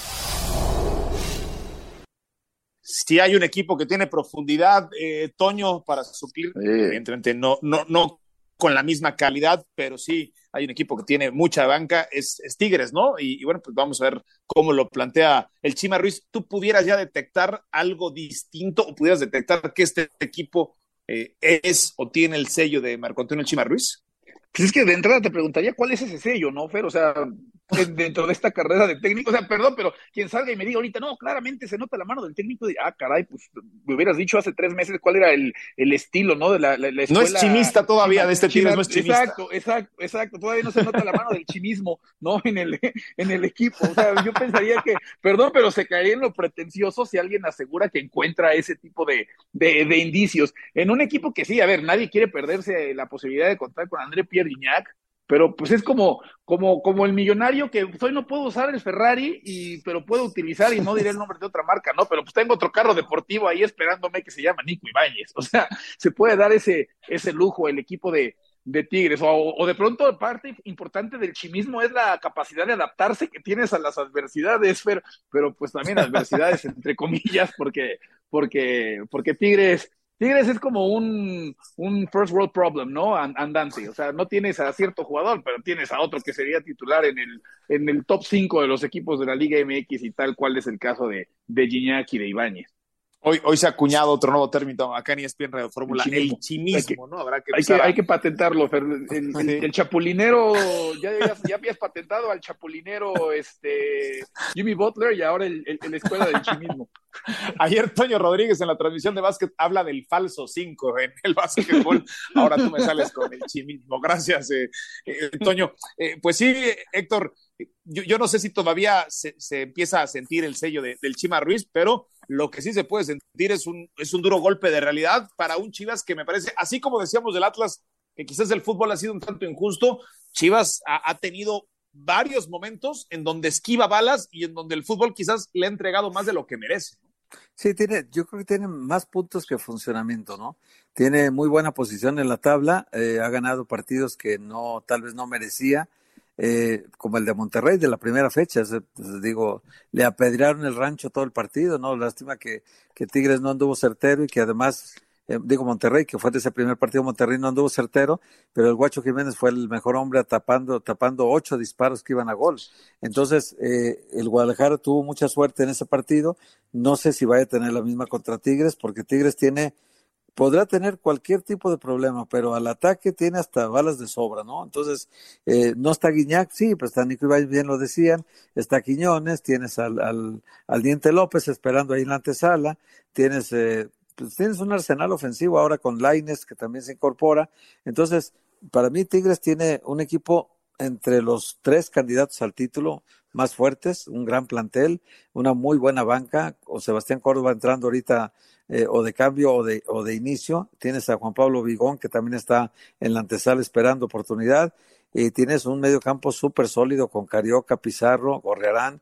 Si hay un equipo que tiene profundidad, eh, Toño, para suplir, evidentemente no, no, no con la misma calidad, pero sí hay un equipo que tiene mucha banca, es, es Tigres, ¿no? Y, y bueno, pues vamos a ver cómo lo plantea el Chima Ruiz. ¿Tú pudieras ya detectar algo distinto o pudieras detectar que este equipo eh, es o tiene el sello de Marco Antonio Chima Ruiz? Pues es que de entrada te preguntaría cuál es ese sello, ¿no, Fer? O sea, dentro de esta carrera de técnico, o sea, perdón, pero quien salga y me diga ahorita, no, claramente se nota la mano del técnico, de, ah, caray, pues me hubieras dicho hace tres meses cuál era el, el estilo, ¿no? De la, la, la escuela. No es chimista todavía, chima, de este Tigres no es chimista. Exacto, exacto, exacto, todavía no se nota la mano del chimismo, ¿no? En el, en el equipo, o sea, yo pensaría que, perdón, pero se caería en lo pretencioso si alguien asegura que encuentra ese tipo de, de, de indicios. En un equipo que sí, a ver, nadie quiere perderse la posibilidad de contar con André Pierre Guignac, pero pues es como, como, como el millonario que pues, hoy no puedo usar el Ferrari, y, pero puedo utilizar, y no diré el nombre de otra marca, ¿no? Pero pues tengo otro carro deportivo ahí esperándome que se llama Nico Ibáñez. O sea, se puede dar ese, ese lujo el equipo de, de Tigres. O, o de pronto parte importante del chimismo es la capacidad de adaptarse que tienes a las adversidades, Fer, pero pues también adversidades entre comillas, porque, porque, porque Tigres... Tigres es como un, un first world problem, ¿no? Andante. O sea, no tienes a cierto jugador, pero tienes a otro que sería titular en el, en el top cinco de los equipos de la Liga M X, y tal cual es el caso de, de Gignac y de Ibáñez. Hoy, hoy se ha acuñado otro nuevo término acá en E S P N Radio Fórmula, el chimismo, el chimismo, ¿no? Habrá que hay, que, a... hay que patentarlo, Fer. El, el, sí. el, el chapulinero, ya, ya, ya habías patentado al chapulinero este, Jimmy Butler, y ahora el, el, el escuela del chimismo. Ayer Toño Rodríguez en la transmisión de básquet habla del falso cinco en el básquetbol. Ahora tú me sales con el chimismo. Gracias, eh, eh, Toño. Eh, pues sí, Héctor, yo, yo no sé si todavía se, se empieza a sentir el sello de, del Chima Ruiz, pero lo que sí se puede sentir es un, es un duro golpe de realidad para un Chivas que me parece, así como decíamos del Atlas, que quizás el fútbol ha sido un tanto injusto, Chivas ha, ha tenido varios momentos en donde esquiva balas y en donde el fútbol quizás le ha entregado más de lo que merece, ¿no? Sí, tiene, yo creo que tiene más puntos que funcionamiento, ¿no? Tiene muy buena posición en la tabla, eh, ha ganado partidos que no, tal vez no merecía, eh, como el de Monterrey de la primera fecha, se, pues, digo, le apedrearon el rancho todo el partido, ¿no? Lástima que, que Tigres no anduvo certero y que además, eh, digo Monterrey, que fue de ese primer partido, Monterrey no anduvo certero, pero el Guacho Jiménez fue el mejor hombre tapando, tapando ocho disparos que iban a gol. Entonces, eh, el Guadalajara tuvo mucha suerte en ese partido. No sé si vaya a tener la misma contra Tigres, porque Tigres tiene, podrá tener cualquier tipo de problema, pero al ataque tiene hasta balas de sobra, ¿no? Entonces, eh, no está Guignac, sí, pero está Nico Ibáñez, bien lo decían, está Quiñones, tienes al, al, al Diente López esperando ahí en la antesala, tienes, eh, pues tienes un arsenal ofensivo ahora con Lainez, que también se incorpora. Entonces, para mí Tigres tiene un equipo entre los tres candidatos al título más fuertes, un gran plantel, una muy buena banca, o Sebastián Córdoba entrando ahorita eh, o de cambio o de, o de inicio, tienes a Juan Pablo Vigón que también está en la antesala esperando oportunidad, y tienes un medio campo súper sólido con Carioca, Pizarro, Gorriarán,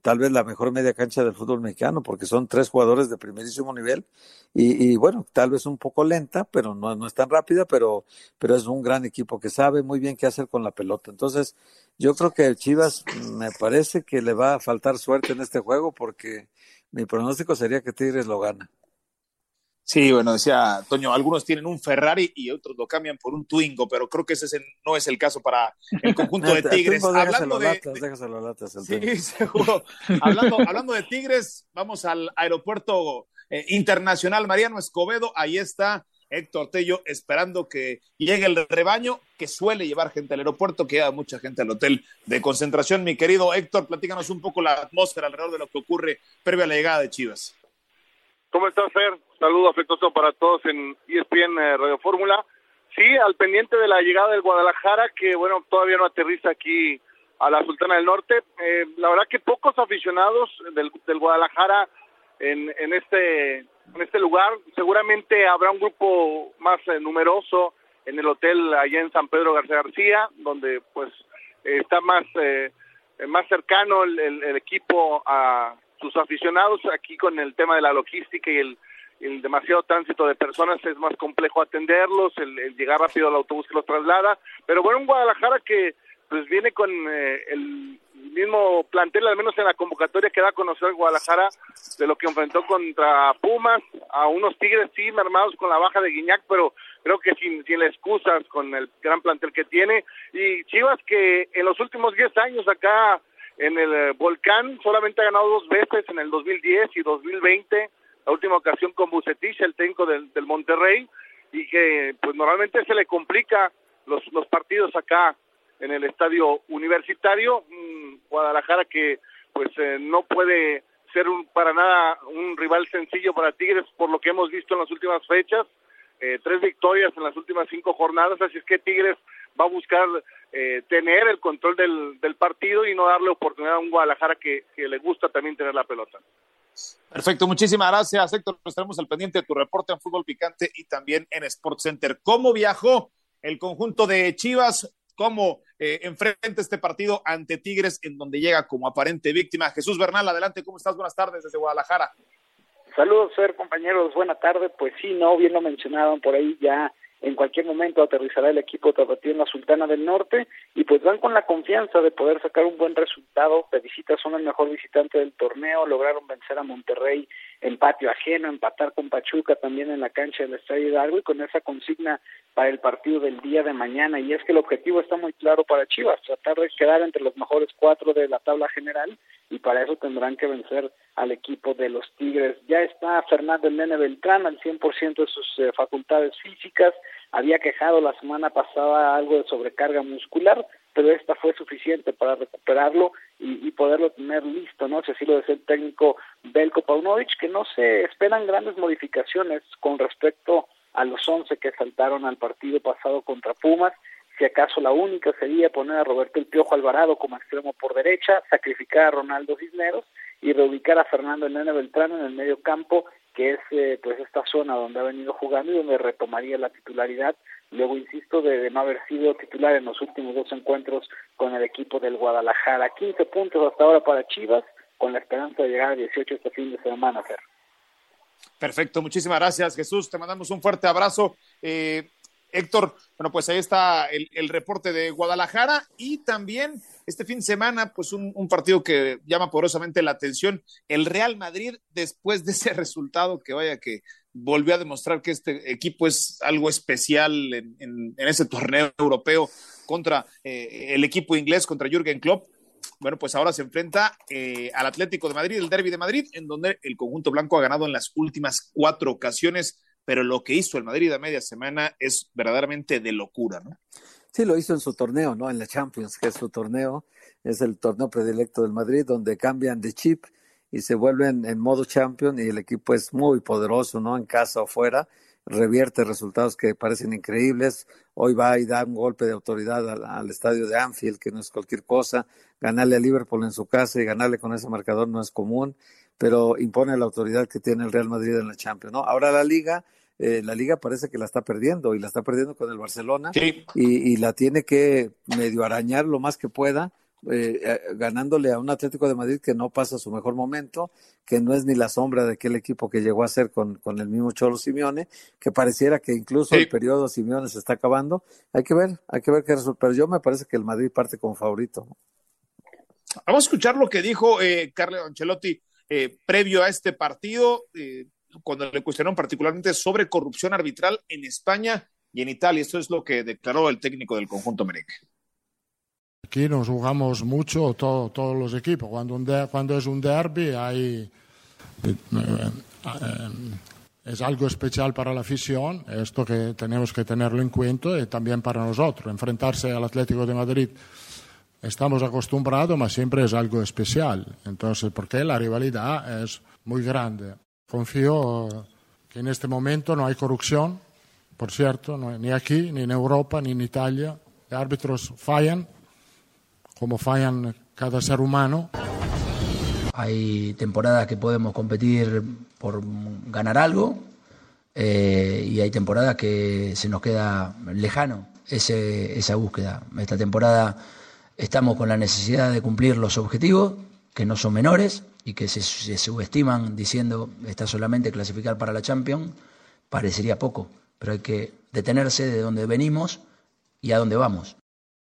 tal vez la mejor media cancha del fútbol mexicano, porque son tres jugadores de primerísimo nivel y, y bueno, tal vez un poco lenta, pero no, no es tan rápida, pero, pero es un gran equipo que sabe muy bien qué hacer con la pelota. Entonces, yo creo que Chivas me parece que le va a faltar suerte en este juego, porque mi pronóstico sería que Tigres lo gana. Sí, bueno, decía Toño, algunos tienen un Ferrari y otros lo cambian por un Twingo, pero creo que ese es el, no es el caso para el conjunto de Tigres. Hablando de, latas, de... Déjaselo latas. El sí, seguro. hablando, hablando de Tigres, vamos al aeropuerto eh, internacional Mariano Escobedo. Ahí está Héctor Tello esperando que llegue el rebaño que suele llevar gente al aeropuerto, que lleva mucha gente al hotel de concentración. Mi querido Héctor, platícanos un poco la atmósfera alrededor de lo que ocurre previo a la llegada de Chivas. ¿Cómo estás, Fer? Saludo afectuoso para todos en E S P N eh, Radio Fórmula. Sí, al pendiente de la llegada del Guadalajara, que bueno, todavía no aterriza aquí a la Sultana del Norte. Eh, la verdad que pocos aficionados del, del Guadalajara en, en este en este lugar. Seguramente habrá un grupo más eh, numeroso en el hotel allá en San Pedro García García, donde pues eh, está más eh, más cercano el, el, el equipo a sus aficionados. Aquí con el tema de la logística y el, el demasiado tránsito de personas es más complejo atenderlos, el, el llegar rápido al autobús que los traslada, pero bueno, un Guadalajara que pues viene con eh, el mismo plantel, al menos en la convocatoria que da a conocer Guadalajara, de lo que enfrentó contra Pumas, a unos Tigres sí mermados con la baja de Guiñac, pero creo que sin, sin excusas con el gran plantel que tiene, y Chivas que en los últimos diez años acá en el Volcán solamente ha ganado dos veces, en el dos mil diez y dos mil veinte, la última ocasión con Bucetich, el técnico del, del Monterrey, y que pues normalmente se le complica los, los partidos acá en el estadio universitario. Un Guadalajara que pues eh, no puede ser un, para nada un rival sencillo para Tigres por lo que hemos visto en las últimas fechas, eh, tres victorias en las últimas cinco jornadas, así es que Tigres va a buscar eh, tener el control del, del partido y no darle oportunidad a un Guadalajara que, que le gusta también tener la pelota. Perfecto, muchísimas gracias, Héctor. Estaremos al pendiente de tu reporte en Fútbol Picante y también en Sports Center. ¿Cómo viajó el conjunto de Chivas? ¿Cómo eh, enfrenta este partido ante Tigres, en donde llega como aparente víctima? Jesús Bernal, adelante, ¿cómo estás? Buenas tardes desde Guadalajara. Saludos, Fer, compañeros, buena tarde. Pues sí, no, bien lo mencionaban por ahí, ya en cualquier momento aterrizará el equipo tapatío en la Sultana del Norte y pues van con la confianza de poder sacar un buen resultado. De visita son el mejor visitante del torneo, lograron vencer a Monterrey en patio ajeno, empatar con Pachuca también en la cancha del Estadio Hidalgo y con esa consigna para el partido del día de mañana. Y es que el objetivo está muy claro para Chivas, tratar de quedar entre los mejores cuatro de la tabla general, y para eso tendrán que vencer al equipo de los Tigres. Ya está Fernando el Nene Beltrán al cien por ciento de sus eh, facultades físicas, había quejado la semana pasada algo de sobrecarga muscular, pero esta fue suficiente para recuperarlo y, y poderlo tener listo, ¿no? Si así lo desea el técnico Belko Paunovic, que no se esperan grandes modificaciones con respecto a los once que saltaron al partido pasado contra Pumas. Si acaso la única sería poner a Roberto El Piojo Alvarado como extremo por derecha, sacrificar a Ronaldo Cisneros y reubicar a Fernando el Nene Beltrán en el medio campo, que es eh, pues esta zona donde ha venido jugando y donde retomaría la titularidad, luego insisto, de, de no haber sido titular en los últimos dos encuentros con el equipo del Guadalajara. quince puntos hasta ahora para Chivas, con la esperanza de llegar a dieciocho este fin de semana, Fer. Perfecto, muchísimas gracias, Jesús, te mandamos un fuerte abrazo. Eh, Héctor, bueno, pues ahí está el, el reporte de Guadalajara y también este fin de semana, pues un, un partido que llama poderosamente la atención, el Real Madrid, después de ese resultado que vaya que volvió a demostrar que este equipo es algo especial en, en, en ese torneo europeo contra eh, el equipo inglés, contra Jürgen Klopp. Bueno, pues ahora se enfrenta eh, al Atlético de Madrid, el Derbi de Madrid, en donde el conjunto blanco ha ganado en las últimas cuatro ocasiones, pero lo que hizo el Madrid a media semana es verdaderamente de locura, ¿no? Sí, lo hizo en su torneo, ¿no? En la Champions, que es su torneo, es el torneo predilecto del Madrid, donde cambian de chip y se vuelven en modo Champions y el equipo es muy poderoso, ¿no? En casa o fuera, revierte resultados que parecen increíbles. Hoy va y da un golpe de autoridad al, al estadio de Anfield, que no es cualquier cosa. Ganarle a Liverpool en su casa y ganarle con ese marcador no es común, pero impone la autoridad que tiene el Real Madrid en la Champions, ¿no? Ahora la Liga, eh, la Liga parece que la está perdiendo y la está perdiendo con el Barcelona, sí. y, y la tiene que medio arañar lo más que pueda eh, eh, ganándole a un Atlético de Madrid que no pasa su mejor momento, que no es ni la sombra de aquel equipo que llegó a ser con, con el mismo Cholo Simeone, que pareciera que incluso sí. el periodo Simeone se está acabando. Hay que ver, hay que ver qué resulta, pero yo me parece que el Madrid parte como favorito. Vamos a escuchar lo que dijo eh, Carlo Ancelotti eh, previo a este partido, eh, cuando le cuestionaron particularmente sobre corrupción arbitral en España y en Italia. Esto es lo que declaró el técnico del conjunto merengue. Aquí nos jugamos mucho todo, todos los equipos. Cuando, un de, cuando es un derby hay, eh, eh, es algo especial para la afición, esto que tenemos que tenerlo en cuenta y también para nosotros. Enfrentarse al Atlético de Madrid estamos acostumbrados, pero siempre es algo especial. Entonces, porque la rivalidad es muy grande. Confío que en este momento no hay corrupción, por cierto, no, ni aquí, ni en Europa, ni en Italia. Los árbitros fallan, como fallan cada ser humano. Hay temporadas que podemos competir por ganar algo eh, y hay temporadas que se nos queda lejano ese, esa búsqueda. Esta temporada estamos con la necesidad de cumplir los objetivos, que no son menores y que se, se subestiman diciendo está solamente clasificar para la Champions. Parecería poco, pero hay que detenerse de dónde venimos y a dónde vamos.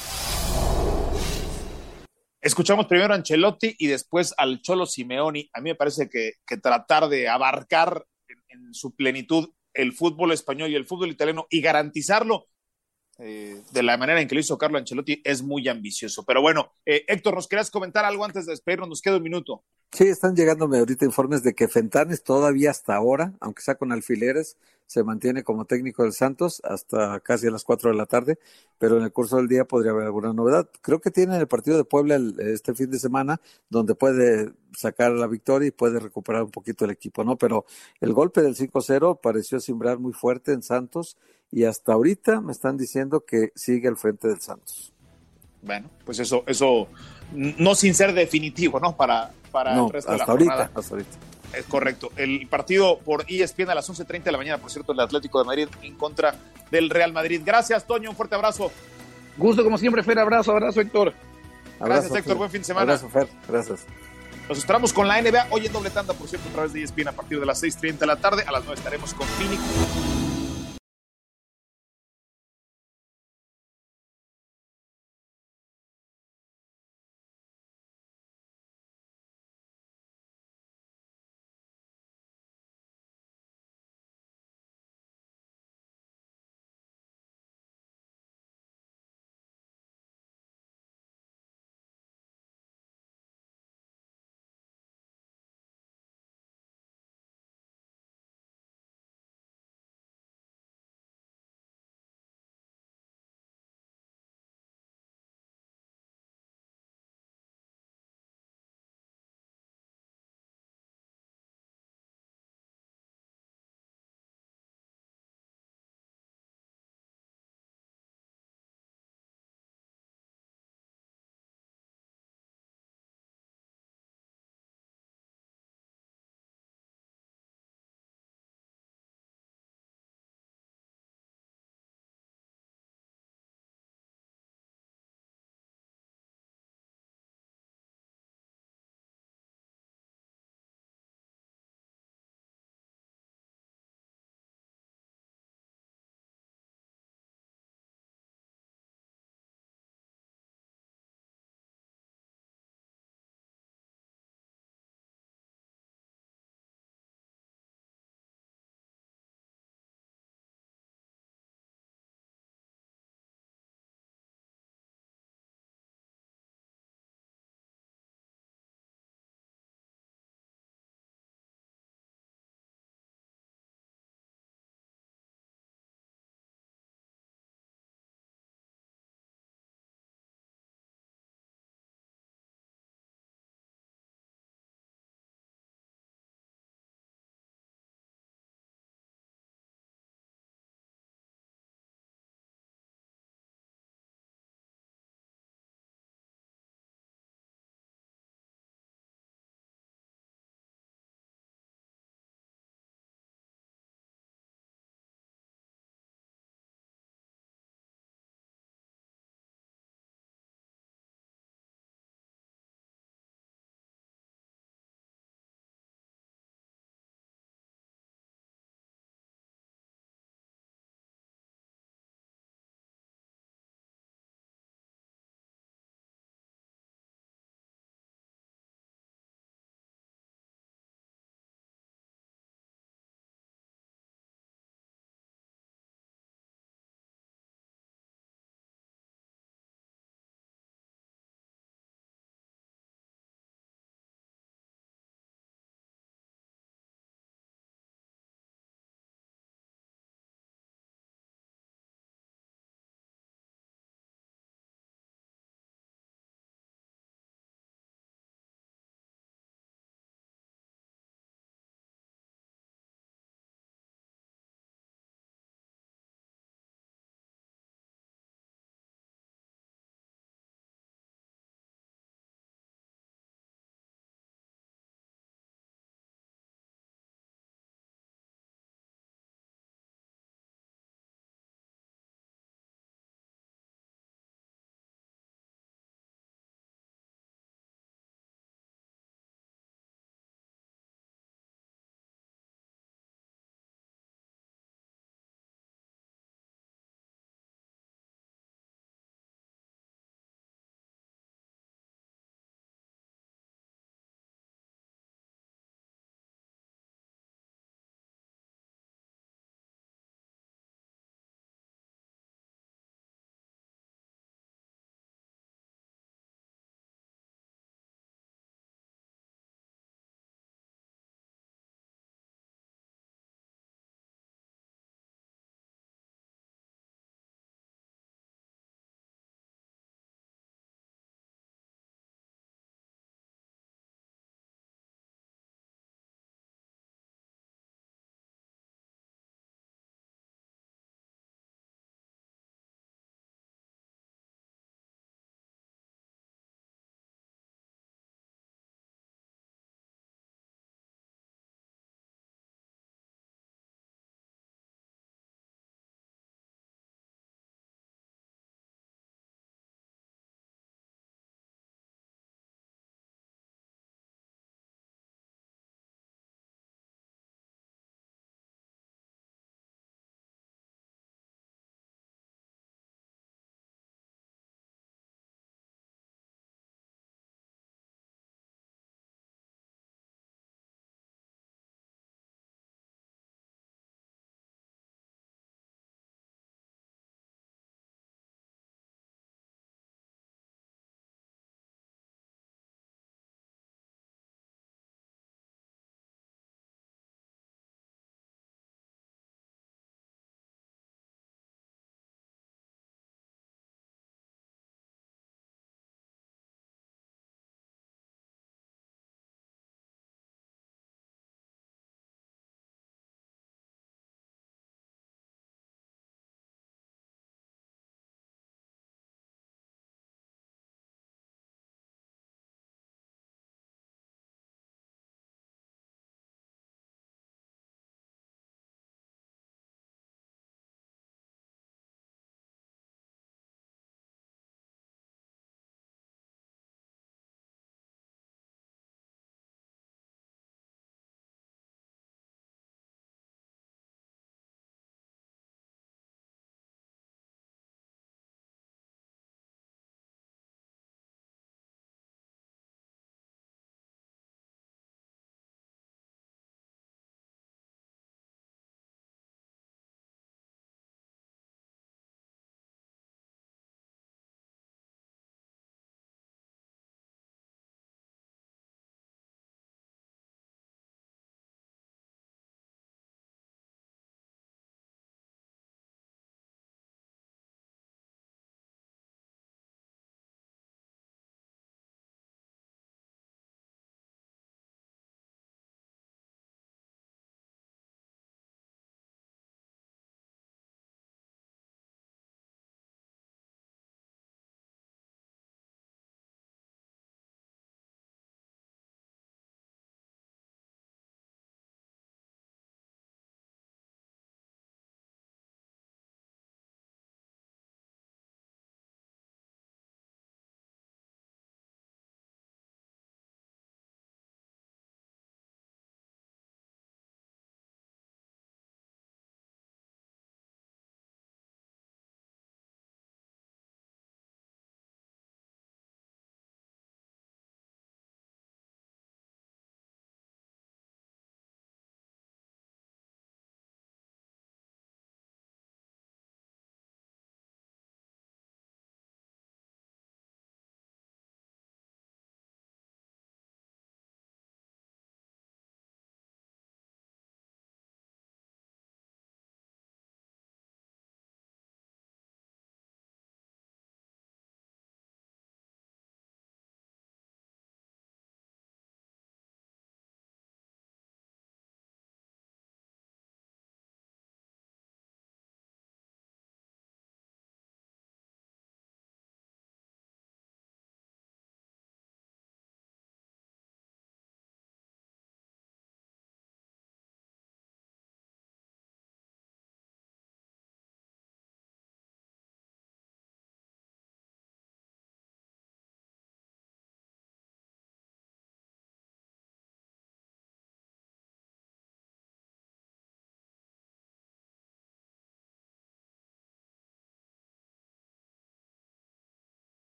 Escuchamos primero a Ancelotti y después al Cholo Simeone. A mí me parece que, que tratar de abarcar en, en su plenitud el fútbol español y el fútbol italiano y garantizarlo eh, de la manera en que lo hizo Carlo Ancelotti es muy ambicioso. Pero bueno, eh, Héctor, ¿nos querías comentar algo antes de despedirnos? Nos queda un minuto. Sí, están llegándome ahorita informes de que Fentanes todavía hasta ahora, aunque sea con alfileres, se mantiene como técnico del Santos hasta casi a las cuatro de la tarde, pero en el curso del día podría haber alguna novedad. Creo que tiene el partido de Puebla el, este fin de semana, donde puede sacar la victoria y puede recuperar un poquito el equipo, ¿no? Pero el golpe del cinco cero pareció simbrar muy fuerte en Santos y hasta ahorita me están diciendo que sigue al frente del Santos. Bueno, pues eso, eso no sin ser definitivo, ¿no? Para, para no, el resto hasta de la ahorita, jornada. hasta ahorita. Es correcto. El partido por E S P N a las once treinta de la mañana, por cierto, el Atlético de Madrid en contra del Real Madrid. Gracias, Toño, un fuerte abrazo. Gusto como siempre, Fer. Abrazo, abrazo, Héctor. Gracias, abrazo, Héctor. Fer. Buen fin de semana. Abrazo, Fer. Gracias. Nos esperamos con la N B A. Hoy en doble tanda, por cierto, a través de E S P N a partir de las seis treinta de la tarde. A las nueve estaremos con Phoenix.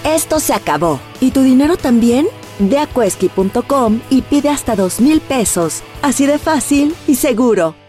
Esto se acabó. ¿Y tu dinero también? Ve a Quesky punto com y pide hasta dos mil pesos. Así de fácil y seguro.